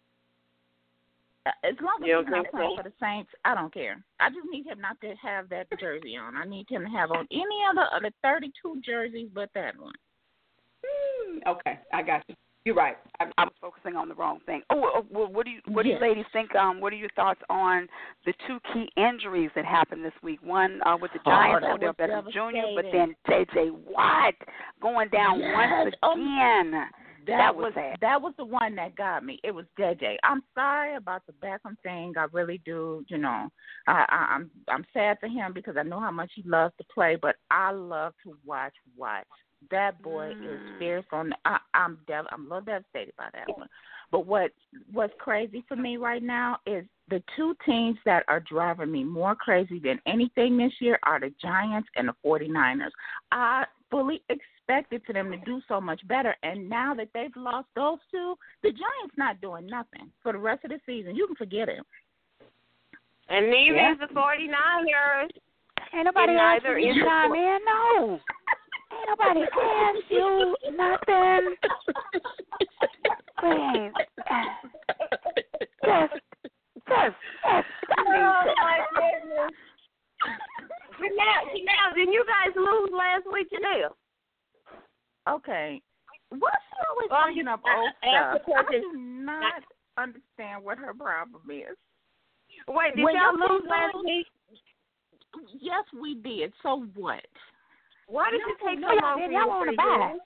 as long as You he's don't not think playing so? for the Saints, I don't care. I just need him not to have that jersey on. I need him to have on any other of the thirty-two jerseys but that one. Mm, okay, I got you. You're right. I, I was focusing on the wrong thing. Oh, uh, well, what do you what do Yes. you ladies think? Um, what are your thoughts on the two key injuries that happened this week? One uh, with the Giants, that Odell was Beckham Junior, but devastating. then J J Watt going down Yes. once Oh, again. That, that was was sad. that was the one that got me. It was J J. I'm sorry about the Beckham thing. I really do. You know, I, I, I'm I'm sad for him because I know how much he loves to play. But I love to watch watch. That boy mm. is fierce. On the, I, I'm dev, I'm a little devastated by that one. But what what's crazy for me right now is the two teams that are driving me more crazy than anything this year are the Giants and the forty-niners. I fully expected for them to do so much better, and now that they've lost those two, the Giants not doing nothing for the rest of the season. You can forget it. And neither yeah. is the forty-niners. Ain't nobody asked you to chime in, no. Ain't nobody asked you nothing. Please. Just, just, just. Oh, my goodness. Janelle, Janelle, didn't you guys lose last week, Janelle? Okay. Why she always well, bringing up old stuff? I do not understand what her problem is. Wait, did when y'all lose last week? Yes, we did. So what? Why did no, you take no, so long for y'all on a bye?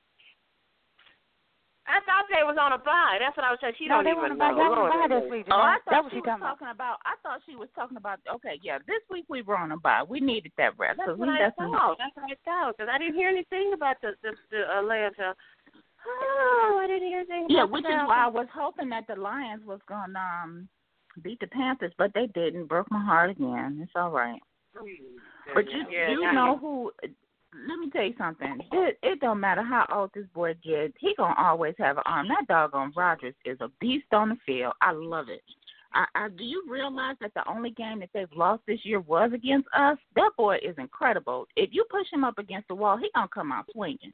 I thought they was on a bye. That's what I was saying. She no, don't they even know. Y'all on a bye this week. Oh, I thought that was she she was talking, talking about. about. I thought she was talking about. Okay, yeah, this week we were on a bye. We needed that rest. That's we what I thought. That's what I thought. Because I didn't hear anything about the the, the Atlanta. Oh, I didn't hear anything. Yeah, about which the is why I was hoping that the Lions was gonna um, beat the Panthers, but they didn't. Broke my heart again. It's all right. Mm-hmm. But you yeah, you know who? Let me tell you something. It, it don't matter how old this boy gets. He gonna always have an arm. That doggone Rodgers is a beast on the field. I love it. I, I, do you realize that the only game that they've lost this year was against us? That boy is incredible. If you push him up against the wall, he gonna come out swinging.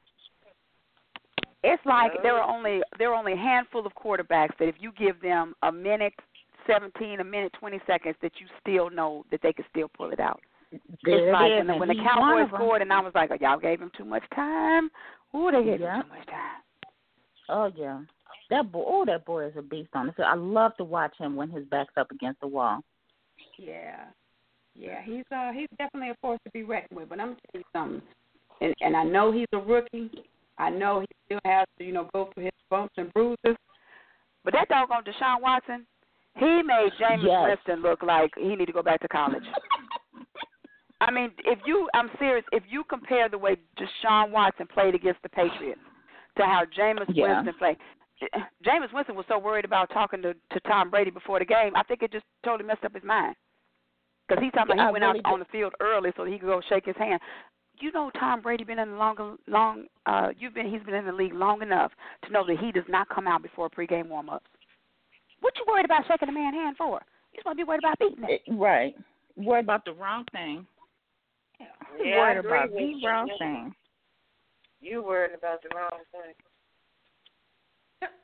It's like there are only there are only a handful of quarterbacks that if you give them a minute seventeen, a minute twenty seconds, that you still know that they can still pull it out. There it's like it is, when, when the Cowboys scored, and I was like, oh, y'all gave him too much time. Ooh, they gave yeah. him too much time. Oh yeah, that boy. Oh, that boy is a beast on the field. I love to watch him when his back's up against the wall. Yeah, yeah, he's uh he's definitely a force to be reckoned with. But I'm gonna tell you something, and and I know he's a rookie. I know he still has to, you know, go through his bumps and bruises. But that doggone Deshaun Watson, he made Jameis yes. Winston look like he need to go back to college. I mean, if you, I'm serious, if you compare the way Deshaun Watson played against the Patriots to how Jameis yeah. Winston played, Jameis Winston was so worried about talking to, to Tom Brady before the game, I think it just totally messed up his mind. Because he talked about yeah, he went really out did. on the field early so he could go shake his hand. You know, Tom Brady been in the long, long. Uh, you've been. He's been in the league long enough to know that he does not come out before pregame warm-ups. What you worried about shaking a man's hand for? You supposed to be worried about beating it. Right. Worried about the wrong thing. Yeah, worried I agree about with the you. wrong thing. You worried about the wrong thing.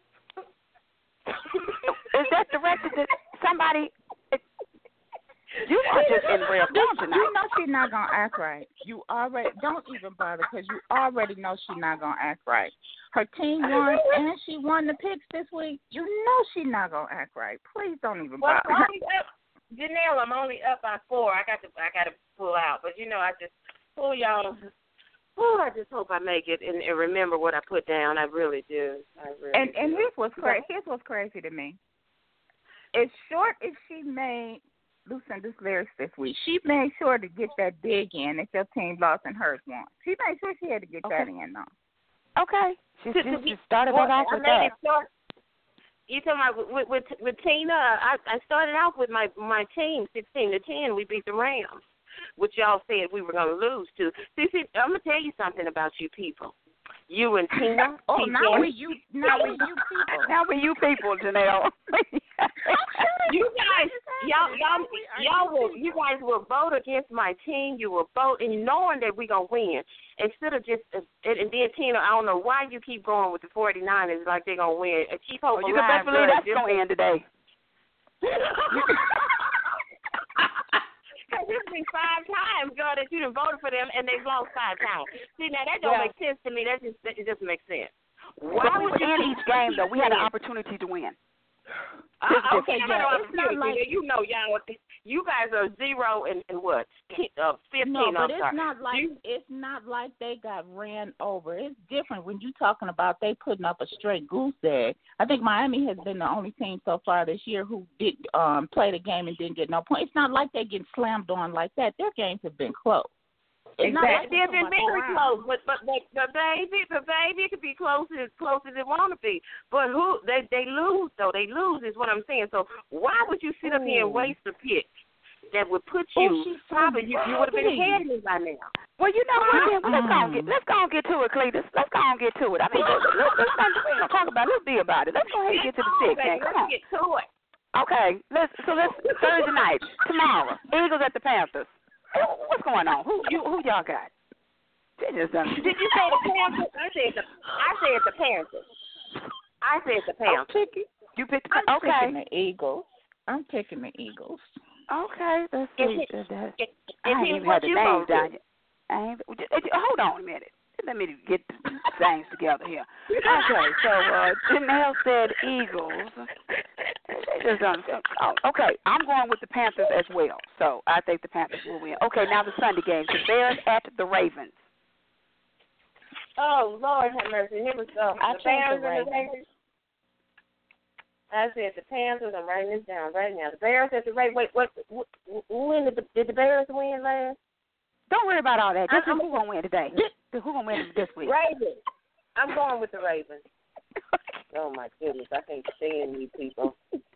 Is that directed to somebody? You are just in real form tonight. You know she's not gonna act right. You already don't even bother because you already know she's not gonna act right. Her team won and she won the picks this week. You know she's not gonna act right. Please don't even well, bother. I'm only up, Janelle, I'm only up by four. I got to I got to pull out, but you know I just pull y'all. Oh, I just hope I make it and, and remember what I put down. I really do. I really and do. and here's what's crazy. Here's what's crazy to me. As short as she made Lucinda's lyrics this week, she made sure to get that dig in that your team lost and hers won. She made sure she had to get okay. that in, though. Okay. She, she, she started well, back off with I that. Start, you talking about with, with, with Tina? I, I started off with my my team, sixteen to ten. We beat the Rams, which y'all said we were going to lose to. See, see, I'm going to tell you something about you people. You and Tina. oh, T- now we you, now we you people. Now we you people, Janelle. You guys, y'all, y'all, y'all will, you guys will vote against my team. You will vote, and knowing that we're gonna win, instead of just, uh, and, and then Tina, I don't know why you keep going with the forty-niners like they're gonna win. Uh, keep hope oh, you alive. can best believe that's gonna end today. Because it's been five times, girl, that you done voted for them, and they've lost five times. See, now that don't yeah. make sense to me. That just, that just makes sense. Why would we win each game though? We had an opportunity to win. Uh, okay, yeah, I know I'm it's not like you know y'all. You guys are zero and, and what? Uh, Fifteen. no, but I'm it's sorry. not like you, it's not like they got ran over. It's different when you talking about they putting up a straight goose egg. I think Miami has been the only team so far this year who did um play the game and didn't get no point. It's not like they get slammed on like that. Their games have been close. It's not like exactly. They've been very around. close, but but the, the baby, the baby could be close as close as it want to be. But who they they lose though? They lose is what I'm saying. So why would you sit up here and waste a pitch that would put you oh, probably you, you would have been ahead of me by now? Well, you know what? Then let's go and get let's go and get to it, Cletus. Let's go and get to it. I mean, let's, let's, let's not we ain't gonna talk about it. Let's be about it. Let's go ahead and get to the six, man. Come on. Let's get to it. Okay, let's. So let's Thursday night tomorrow. Eagles at the Panthers. What's going on? Who you who y'all got? They just done. Did you say the Panthers? I said the I said the Panthers. I said the Panthers. Picking, You picked the I'm okay. picking the Eagles. I'm picking the Eagles. Okay, let's see. If That- If, I if ain't he even what had the you names voted. down yet. I ain't, hold on a minute. Let me get the things together here. Okay, so uh, Janelle said Eagles. They just done- oh, okay, I'm going with the Panthers as well. So I think the Panthers will win. Okay, now the Sunday games. The Bears at the Ravens. Oh Lord have mercy. Here we go. I The chose Bears the and the Ravens. Ravens. I said the Panthers. I'm writing this down right now. The Bears at the Ravens. Wait, what? When did the, did the Bears win last? Don't worry about all that. Just I'm- who's going to win today? Who's going to win this week? Ravens. I'm going with the Ravens. Oh my goodness, I can't stand you people.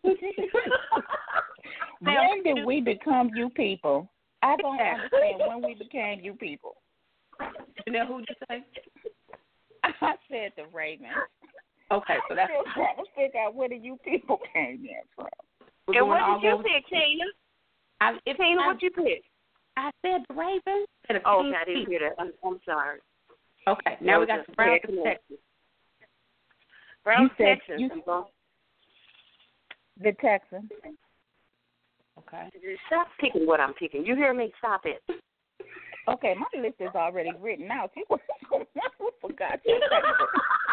When did we become you people? I don't understand when we became you people. Janelle, who'd you say? I said the Ravens. Okay, so that's I'm still trying to figure out where the you people came in from. we're And going all what did you over- pick, Tina? I, if Tina, I, what you pick? I said the Ravens. Said a Oh, clean okay, I didn't sweep. hear that. I'm, I'm sorry. Okay, now we That got was the a Browns bad and Texans. Browns, You said- Texans. you- I'm going. The Texans. Okay. Stop picking what I'm picking. You hear me? Stop it. Okay, my list is already written out. You forgot your Texans.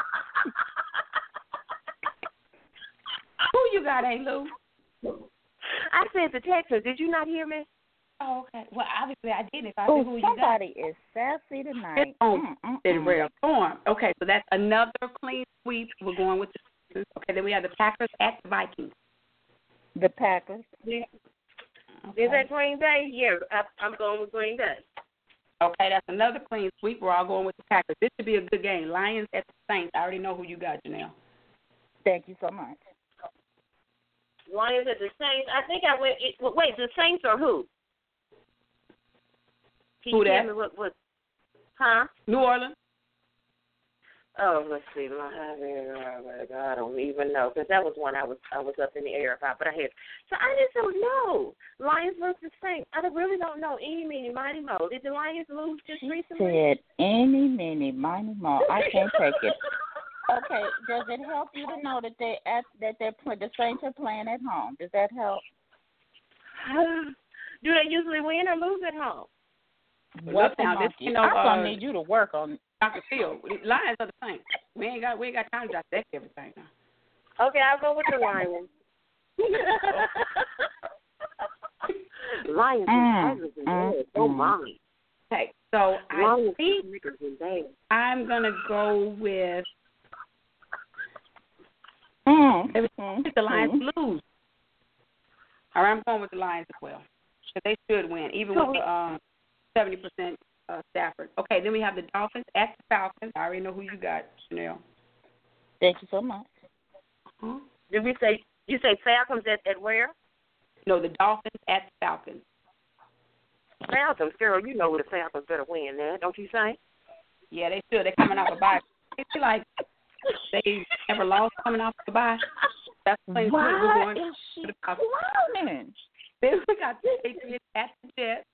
Who you got, A. Lou? I said the Texans. Did you not hear me? Oh, okay. Well, obviously I did. If I Oh, said who you got. somebody is sassy tonight. It's on Mm, mm, in mm. rare form. Okay, so that's another clean sweep. We're going with the Okay, then we have the Packers at the Vikings. The Packers. Yeah. Okay. Is that Green Bay? Yeah, I, I'm going with Green Bay. Okay, that's another clean sweep. We're all going with the Packers. This should be a good game. Lions at the Saints. I already know who you got, Janelle. Thank you so much. Lions at the Saints. I think I went. It, wait, the Saints or who? Can Who you tell that? me what? What? Huh? New Orleans. Oh, let's see. I don't even know because that was one I was I was up in the air about, but I had so I just don't know. Lions versus Saints. I really don't know. Any, meeny, mighty, mo. Did the Lions lose just recently? Said any, mini, miny, mo. I can't take it. Okay, does it help you to know that they at that they're play, the Saints are playing at home? Does that help? Do they usually win or lose at home? What now, the this, monkey? you know, I'm gonna uh, need you to work on. Doctor Phil. Lions are the Saints. We ain't got we ain't got time to dissect everything now. Okay, I'll go with the Lions. Lions Mm, and Tigers and mm, Bears. Oh mm. my. Okay, so I Lions, think Tigers and Bears. I'm gonna go with Mm, I mm, think the Lions mm. lose. All right, I'm going with the Lions as well. Because they should win, even with the um, seventy percent uh, Stafford. Okay, then we have the Dolphins at the Falcons. I already know who you got, Chanel. Thank you so much. Huh? Did we say you say Falcons at, at where? No, the Dolphins at the Falcons. Falcons, girl, you know the Falcons better win there, don't you say? Yeah, they should. They're coming off a bye. They feel like they never lost coming off the bye. That's the place we're Why going is she to the Falcons. clowning? Then we got the Patriots at the Jets.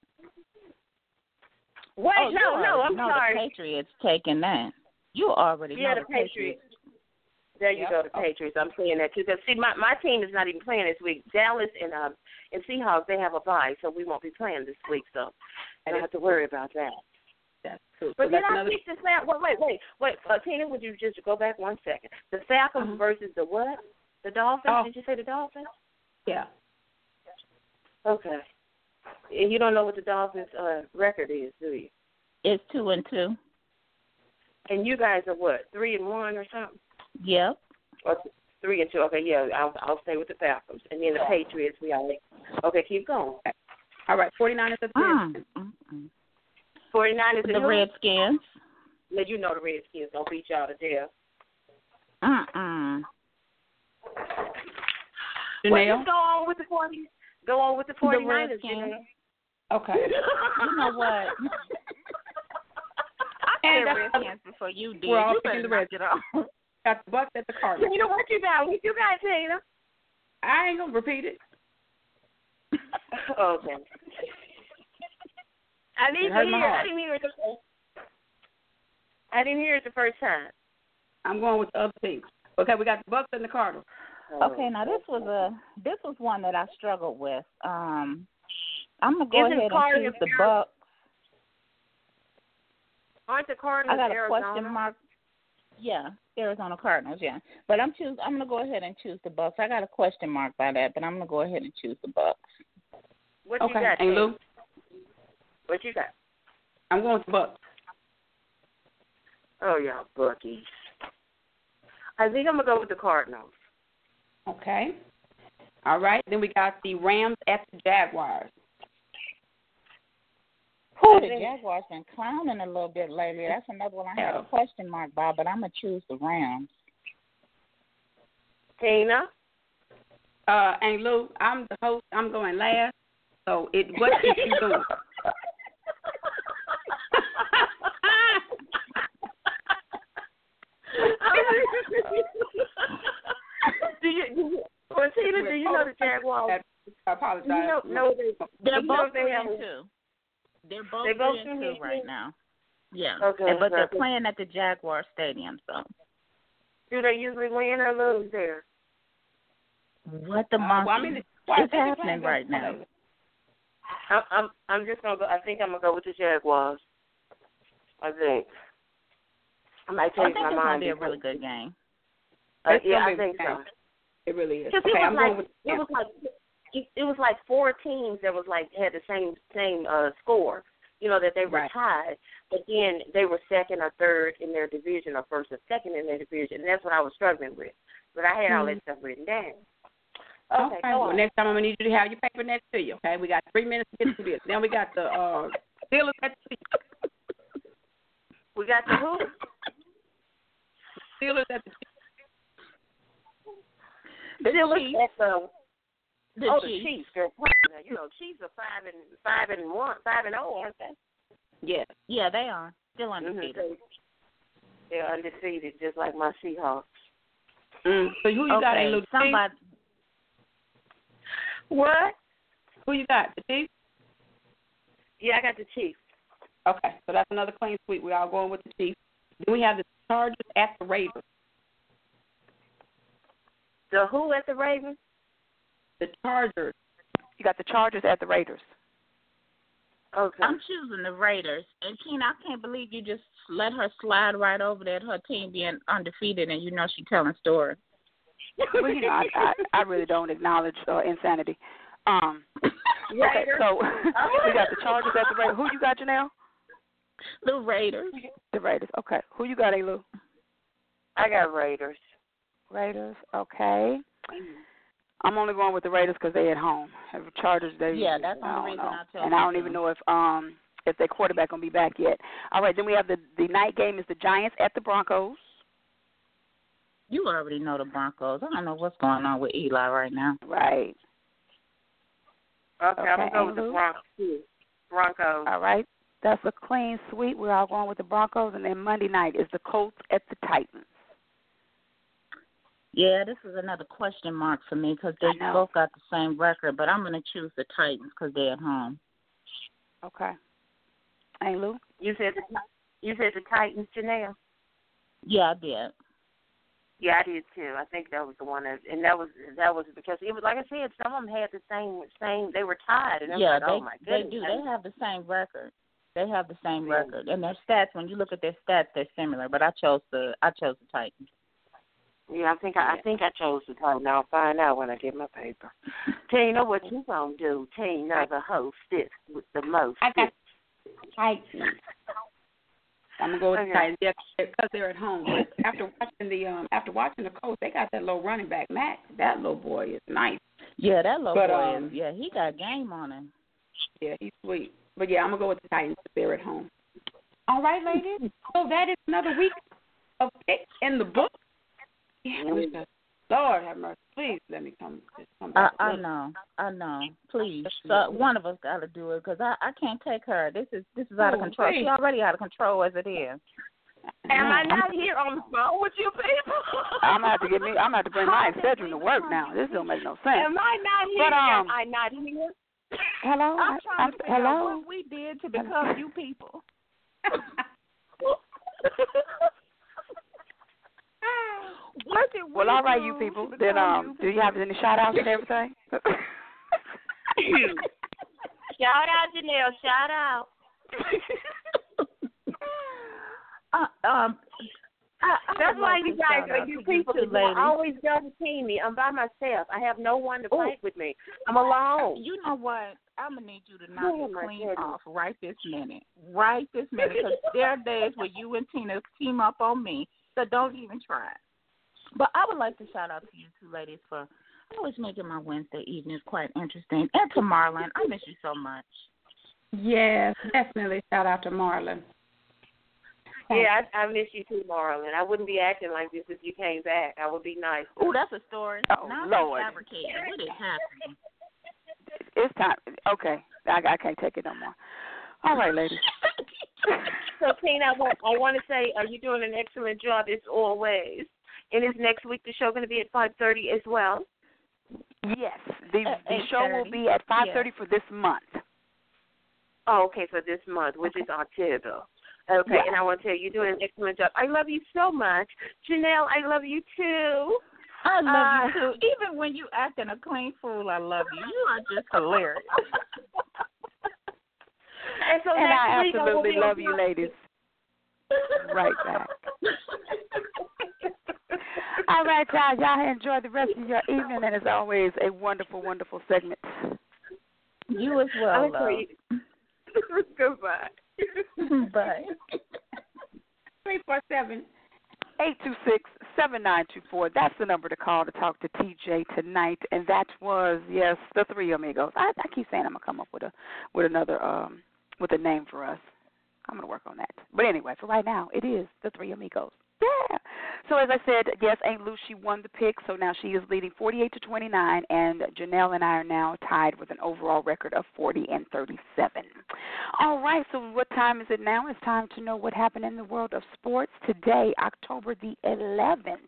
Wait, Oh, you no, no, already I'm know sorry. The Patriots taking that. You already Yeah, know the Patriots. There you Yep. go, the Patriots. I'm saying that too. Because see, my my team is not even playing this week. Dallas and um and Seahawks, they have a bye, so we won't be playing this week. So I don't have to worry about that. That's true. But so did that's I another. pick the Falcons? Wait, wait, wait, wait. Uh, Tina, would you just go back one second? The Falcons Uh-huh. versus the what? The Dolphins? Oh. Did you say the Dolphins? Yeah. Okay. And you don't know what the Dolphins' uh, record is, do you? It's two and two. And you guys are what, three and one or something? Yep. Or three and two. Okay, yeah, I'll, I'll stay with the Falcons. And then the Patriots, we all. Okay, keep going. All right, forty-niners at the Mm. Mm-mm. forty-niners The and who? Redskins. Let you know the Redskins don't beat y'all to death. Mm-mm. Well, Janelle? just go on with the forty. Go on with the forty-niners, Janelle. Okay. You know what? I And said that's- Redskins before you did. We're all You picking better the knock it off. Got the Bucks at the Cardinals. You know what you got? What you got, Tina? I ain't gonna repeat it. Okay. I need It to hurt my hear. I heart. didn't hear it. The, I didn't hear it the first time. I'm going with the other team. Okay, we got the Bucks and the Cardinals. Okay, now this was a this was one that I struggled with. Um, I'm gonna go Isn't ahead and Cardinals choose the Arizona? Bucks. Aren't the I Cardinals got a Arizona? question mark. Yeah, Arizona Cardinals. Yeah, but I'm choose. I'm gonna go ahead and choose the Bucks. I got a question mark by that, but I'm gonna go ahead and choose the Bucks. What Okay, you got, and Tina? Lou? What you got? I'm going with the Bucks. Oh, yeah, Buckies. I think I'm going to go with the Cardinals. Okay. All right. Then we got the Rams at the Jaguars. Who I the think- Jaguars been clowning a little bit lately. That's another one I had a question mark by, but I'm gonna choose the Rams. Tina? Uh, and Lou, I'm the host. I'm going last. So it what is you doing? do you, do you, well, Tina, do you know the Jaguars? I apologize. Do you know, know they, They're you know both they three have and a- two. They're both They both three and three and two right two? now. Yeah. Okay, And- but they're okay. playing at the Jaguar Stadium, so Do they usually win or lose there? what the Uh, monkey well, I mean, why is they playing happening right now? I'm I'm I'm just gonna go. I think I'm gonna go with the Jaguars. I think. I might I change think my it's gonna mind. be a really good game. Uh, It's yeah, gonna I be think a so. game. It really is. Because Okay, it was I'm like going with it was like it, it was like four teams that was like had the same same uh score. You know that they were Right. tied, but then they were second or third in their division, or first or second in their division. And that's what I was struggling with. But I had all that stuff written down. Okay, Okay. go Well, on. next time I'm gonna need you to have your paper next to you. Okay. We got three minutes to get through this. Then we got the uh, Steelers at the Chiefs. We got the who? Steelers at the The Steelers Chiefs. at the The oh the Chiefs. Chiefs. Girl. You know, Chiefs are five and five and one, five and zero, aren't they? Yeah. Yeah, they are still Mm-hmm. undefeated. They're undefeated, just like my Seahawks. Mm. So who you got? Okay, Ain't Luke? somebody. What? Who you got? The Chiefs. Yeah, I got the Chiefs. Okay. So that's another clean sweep. We all going with the Chiefs. Then we have the Chargers at the Ravens. The who at the Ravens? The Chargers. You got the Chargers at the Raiders. Okay. I'm choosing the Raiders. And Tina, I can't believe you just let her slide right over there, her team being undefeated, and you know she's telling stories. Well, you know, I, I, I really don't acknowledge uh, insanity. Um, okay, Raiders. so we got the Chargers at the Raiders. Who you got, Janelle? The Raiders. The Raiders. Okay. Who you got, Elu? I got Raiders. Raiders. Okay. I'm only going with the Raiders because they at home. The Chargers, they. Yeah, that's the I only don't reason know. I chose And I don't them. even know if um if their quarterback gonna be back yet. All right. Then we have the the night game is the Giants at the Broncos. You already know the Broncos. I don't know what's going on with Eli right now. Right. Okay, I'm Okay, gonna go with the Elu? Broncos. too. Broncos. All right. That's a clean sweep. We're all going with the Broncos, and then Monday night is the Colts at the Titans. Yeah, this is another question mark for me because they I know. both got the same record, but I'm going to choose the Titans because they're at home. Okay. Hey, Lou? You said the you said the Titans, Janelle. Yeah, I did. Yeah, I did too. I think that was the one, that, and that was that was because it was like I said, some of them had the same same. They were tied, and I was Yeah, like, they oh my they goodness. do. They have the same record. They have the same Yeah. record, and their stats. When you look at their stats, they're similar. But I chose the I chose the Titans. Yeah, I think I, I think I chose the title. I'll find out when I get my paper. Tina, what you gonna do? Tina, the hostess with the most. I got Titans. I'm gonna go with Okay. the Titans, yeah, because they're at home. But after watching the um, after watching the Colts, they got that little running back, Matt. That little boy is nice. Yeah, that little But, boy um, is, yeah, he got game on him. Yeah, he's sweet. But yeah, I'm gonna go with the Titans if they're at home. All right, ladies. So that is another week of picks in the book. Yeah, we just- Lord have mercy. Please let me come, just come I, back. I know, I know. Please, so one of us got to do it because I, I can't take her. This is this is out of Oh, control. please. She already out of control as it is. Am I not here on the phone with you people? I'm gonna have to get me. I'm gonna have to bring my Excedrin to work now. This don't make no sense. Am I not here? But, um, Am I not here? Hello. I'm I- trying I'm- to figure out hello. what we did to become you people. What did we Well, all right, do you people. to Then, become um, you do you have any shout outs and everything? Shout out, Janelle. Shout out. uh, um, I, I That's would why like you to guys shout are out you to people two that ladies. always double team me. I'm by myself. I have no one to Ooh. fight with me. I'm alone. You know what? I'm gonna need you to knock Oh, it my clean goodness. off right this minute. Right this minute, because there are days where you and Tina team up on me, so don't even try. But I would like to shout out to you two ladies for always making my Wednesday evenings quite interesting. And to Marlon, I miss you so much. Yes, definitely. Shout out to Marlon. Yeah, I, I miss you too, Marlon. I wouldn't be acting like this if you came back. I would be nice. Oh, that's a story. Oh, now Lord. I'm fabricating. What is happening? It's time. Okay, I, I can't take it no more. All right, ladies. So, Tina, I want, I want to say, are you doing an excellent job as always? And is next week the show going to be at five thirty as well? Yes, the At the show will eight thirty. be at five thirty for this month. Oh, okay, for this month, which is October. Okay, Yeah. and I want to tell you, you're doing an excellent job. I love you so much. Janelle, I love you too. I love Uh, you too. Even when you acting a clean fool, I love you. You are just hilarious. And so And next I week absolutely will be love on- you, ladies. Right back. All right, y'all. Y'all enjoy the rest of your evening, and as always, a wonderful, wonderful segment. You as well, I'm love. sorry. Goodbye. Bye. Three four seven. eight two six, seven nine two four. That's the number to call to talk to T J tonight. And that was, yes, the Three Amigos. I, I keep saying I'm going to come up with a with another, um, with a name for us. I'm going to work on that. But anyway, for right now, it is the Three Amigos. Yeah. So as I said, yes, Aunt Lou, she won the pick, so now she is leading forty-eight to twenty-nine, and Janelle and I are now tied with an overall record of forty and thirty-seven. All right, so what time is it now? It's time to know what happened in the world of sports today, October the eleventh.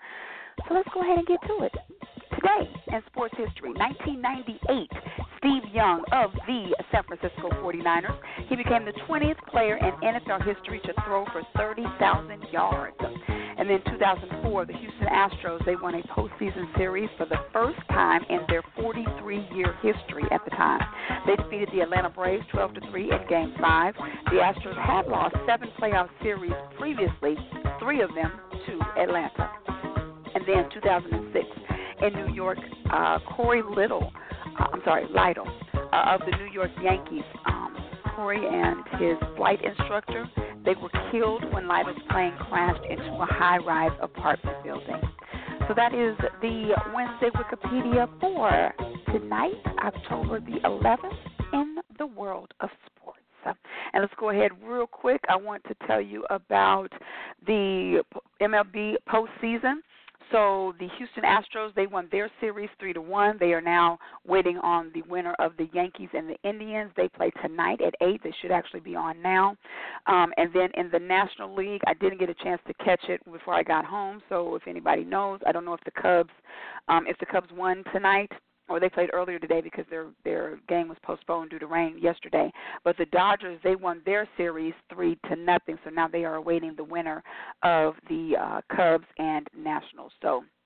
So let's go ahead and get to it. Today in sports history, nineteen ninety-eight, Steve Young of the San Francisco forty-niners, he became the twentieth player in N F L history to throw for thirty thousand yards. And then two thousand four, the Houston Astros, they won a postseason series for the first time in their forty-three-year history at the time. They defeated the Atlanta Braves twelve to three in Game five. The Astros had lost seven playoff series previously, three of them to Atlanta. And then two thousand six, in New York, uh, Corey Little, uh, I'm sorry, Lytle, uh, of the New York Yankees, um, Corey and his flight instructor, they were killed when Lytle's plane crashed into a high-rise apartment building. So that is the Wednesday Wikipedia for tonight, October the eleventh, in the world of sports. And let's go ahead real quick. I want to tell you about the M L B postseason. So the Houston Astros, they won their series three to one. They are now waiting on the winner of the Yankees and the Indians. They play tonight at eight. They should actually be on now. Um, and then in the National League, I didn't get a chance to catch it before I got home. So if anybody knows, I don't know if the Cubs, um, if the Cubs won tonight, or they played earlier today because their their game was postponed due to rain yesterday. But the Dodgers, they won their series three to nothing. So now they are awaiting the winner of the uh, Cubs and Nationals. So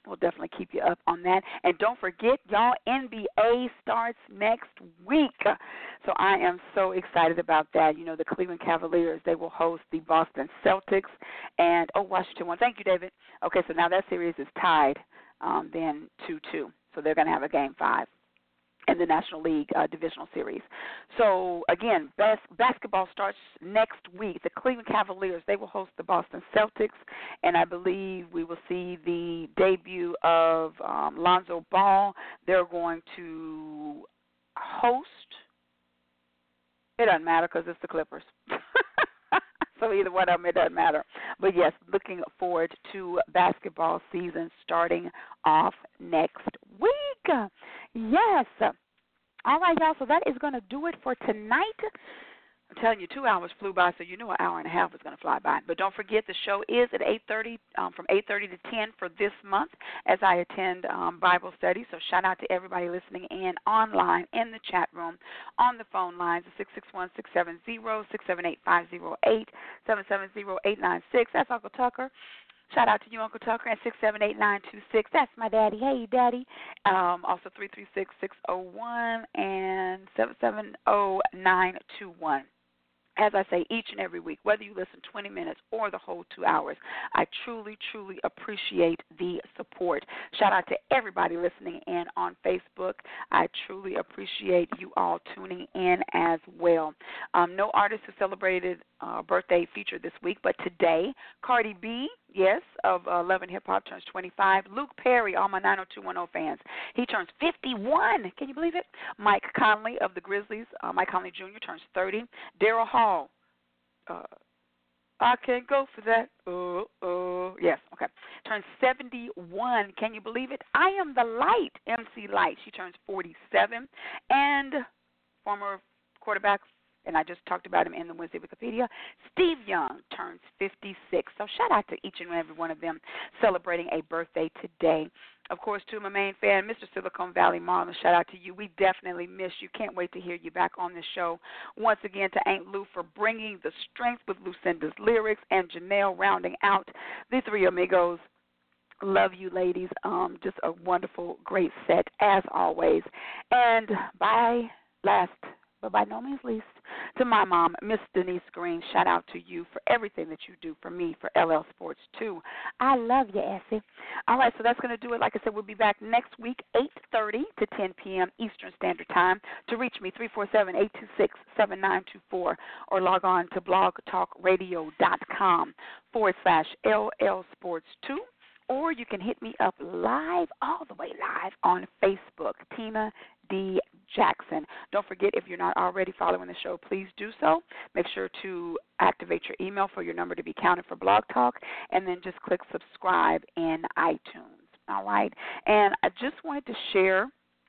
We'll definitely keep you up on that. And don't forget, y'all, N B A starts next week. So I am so excited about that. You know, the Cleveland Cavaliers, they will host the Boston Celtics. And, oh, Washington won. Thank you, David. Okay, so now that series is tied um, then two two. So they're going to have a game five in the National League uh, Divisional Series. So, again, bas- basketball starts next week. The Cleveland Cavaliers, they will host the Boston Celtics, and I believe we will see the debut of um, Lonzo Ball. They're going to host. It doesn't matter because it's the Clippers. So either one of them, it doesn't matter. But, yes, looking forward to basketball season starting off next week. Yes. All right, y'all, so that is going to do it for tonight. I'm telling you, two hours flew by, so you knew an hour and a half was going to fly by. But don't forget, the show is at eight thirty, um, from eight thirty to ten for this month as I attend um, Bible study. So shout out to everybody listening in online, in the chat room, on the phone lines, six six one, six seven zero, six seven eight, five zero eight, seven seven zero, eight nine six. That's Uncle Tucker. Shout out to you, Uncle Tucker, at six seven eight, nine two six. That's my daddy. Hey, Daddy. Um, also, three three six, six zero one and seven seven zero, nine two one. As I say each and every week, whether you listen twenty minutes or the whole two hours, I truly, truly appreciate the support. Shout out to everybody listening in on Facebook. I truly appreciate you all tuning in as well. Um, no artist who celebrated uh, birthday featured this week, but today, Cardi B, yes, of uh, Love and Hip Hop turns twenty-five. Luke Perry, all my nine oh two one oh fans, he turns fifty-one. Can you believe it? Mike Conley of the Grizzlies, uh, Mike Conley Junior turns thirty. Daryl Hall, uh, I can't go for that. Oh, oh, yes, okay. Turns seventy-one. Can you believe it? I Am the Light, M C Light. She turns forty-seven. And former quarterback, and I just talked about him in the Wednesday Wikipedia, Steve Young turns fifty-six. So shout out to each and every one of them celebrating a birthday today. Of course, to my main fan, Mister Silicon Valley Marlon, shout out to you. We definitely miss you. Can't wait to hear you back on the show. Once again, to Aunt Lou for bringing the strength with Lucinda's lyrics, and Janelle rounding out the three amigos. Love you, ladies. Um, just a wonderful, great set, as always. And by last, but by no means least, to my mom, Miss Denise Green, shout out to you for everything that you do for me, for L L Sports, too. I love you, Essie. All right, so that's going to do it. Like I said, we'll be back next week, eight thirty to ten p.m. Eastern Standard Time. To reach me, three four seven, eight two six, seven nine two four, or log on to blogtalkradio.com forward slash LL Sports two. Or you can hit me up live, all the way live, on Facebook, Tina D. Jackson. Don't forget, if you're not already following the show, please do so. Make sure to activate your email for your number to be counted for Blog Talk, and then just click subscribe in iTunes. All right? And I just wanted to share,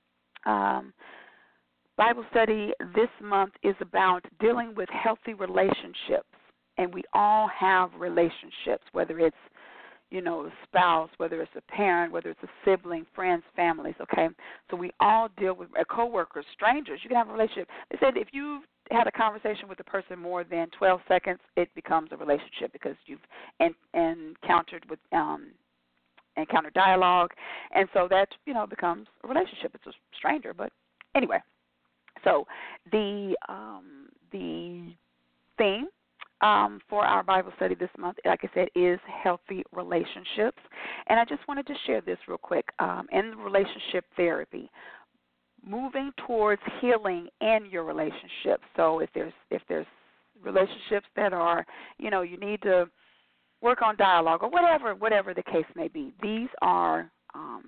um, Bible study this month is about dealing with healthy relationships. And we all have relationships, whether it's you know, a spouse, whether it's a parent, whether it's a sibling, friends, families, okay? So we all deal with uh, coworkers, strangers. You can have a relationship. They said if you've had a conversation with a person more than twelve seconds, it becomes a relationship because you've en- encountered with um, encountered dialogue, and so that, you know, becomes a relationship. It's a stranger, but anyway. So the um, the theme Um, for our Bible study this month, like I said, is healthy relationships. And I just wanted to share this real quick. Um, in relationship therapy, moving towards healing in your relationship. So if there's if there's relationships that are, you know, you need to work on dialogue or whatever, whatever the case may be, these are um,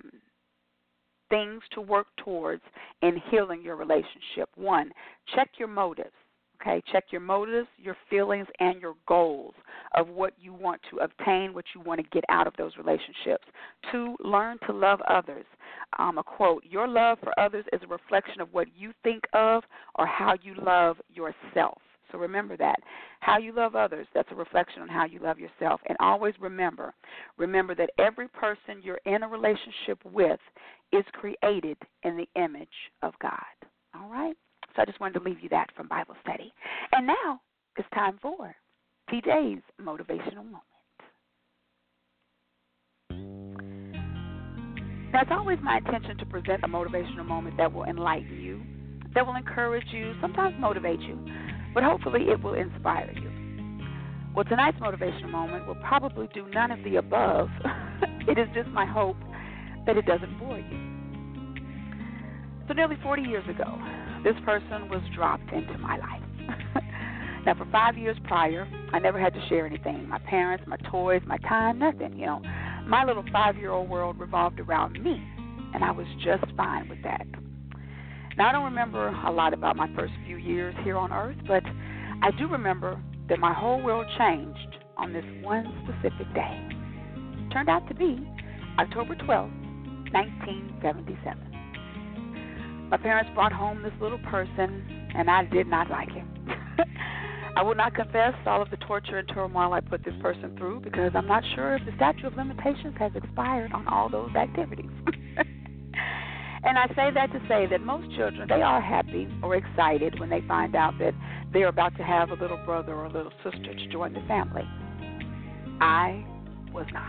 things to work towards in healing your relationship. One, check your motives. Okay, check your motives, your feelings, and your goals of what you want to obtain, what you want to get out of those relationships. Two, learn to love others. Um, a quote, your love for others is a reflection of what you think of or how you love yourself. So remember that. How you love others, that's a reflection on how you love yourself. And always remember, remember that every person you're in a relationship with is created in the image of God. All right? So I just wanted to leave you that from Bible study. And now it's time for T J's Motivational Moment. Now, it's always my intention to present a motivational moment that will enlighten you, that will encourage you, sometimes motivate you, but hopefully it will inspire you. Well, tonight's motivational moment will probably do none of the above. It is just my hope that it doesn't bore you. So nearly forty years ago, this person was dropped into my life. Now, for five years prior, I never had to share anything. My parents, my toys, my time, nothing, you know. My little five-year-old world revolved around me, and I was just fine with that. Now, I don't remember a lot about my first few years here on Earth, but I do remember that my whole world changed on this one specific day. It turned out to be October twelfth, nineteen seventy-seven. My parents brought home this little person, and I did not like him. I will not confess all of the torture and turmoil I put this person through because I'm not sure if the statute of limitations has expired on all those activities. And I say that to say that most children, they are happy or excited when they find out that they're about to have a little brother or a little sister to join the family. I was not.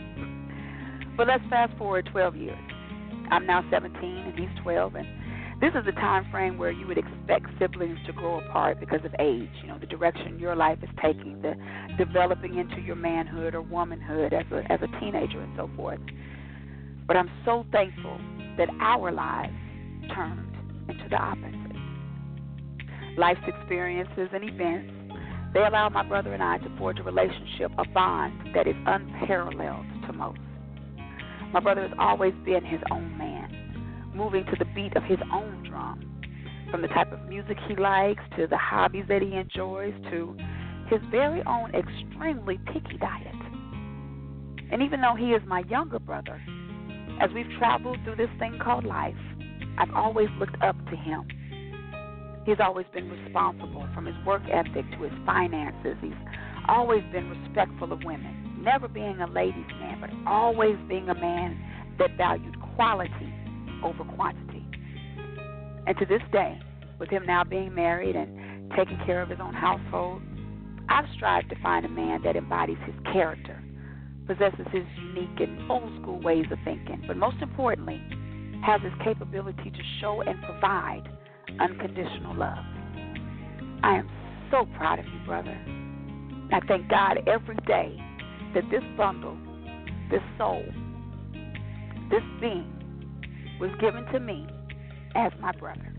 But let's fast forward twelve years. I'm now seventeen and he's twelve, and this is the time frame where you would expect siblings to grow apart because of age, you know, the direction your life is taking, the developing into your manhood or womanhood as a, as a teenager and so forth. But I'm so thankful that our lives turned into the opposite. Life's experiences and events, they allowed my brother and I to forge a relationship, a bond that is unparalleled to most. My brother has always been his own man, moving to the beat of his own drum, from the type of music he likes to the hobbies that he enjoys to his very own extremely picky diet. And even though he is my younger brother, as we've traveled through this thing called life, I've always looked up to him. He's always been responsible, from his work ethic to his finances. He's always been respectful of women, never being a ladies' man, but always being a man that valued quality over quantity. And to this day, with him now being married and taking care of his own household, I've strived to find a man that embodies his character, possesses his unique and old-school ways of thinking, but most importantly, has his capability to show and provide unconditional love. I am so proud of you, brother. I thank God every day that this bundle, this soul, this being was given to me as my brother.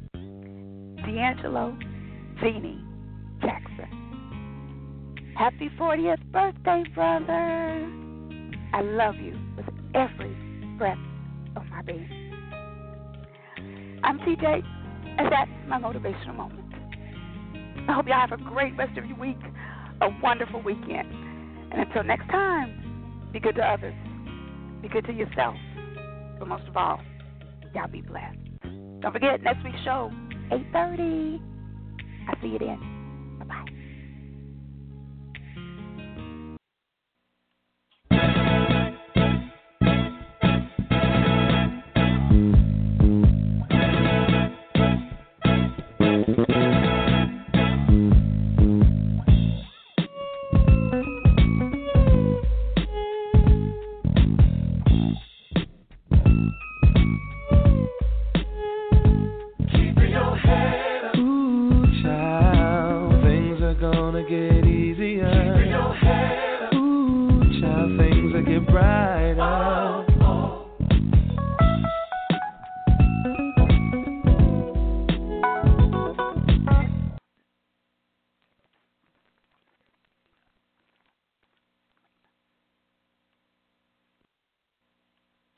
D'Angelo Jeannie Jackson. Happy fortieth birthday, brother. I love you with every breath of my being. I'm T J, and that's my motivational moment. I hope y'all have a great rest of your week, a wonderful weekend. And until next time, be good to others, be good to yourself, but most of all, y'all be blessed. Don't forget, next week's show, eight thirty. I'll see you then. Bye-bye. Get easier. Ooh, child, things will get brighter.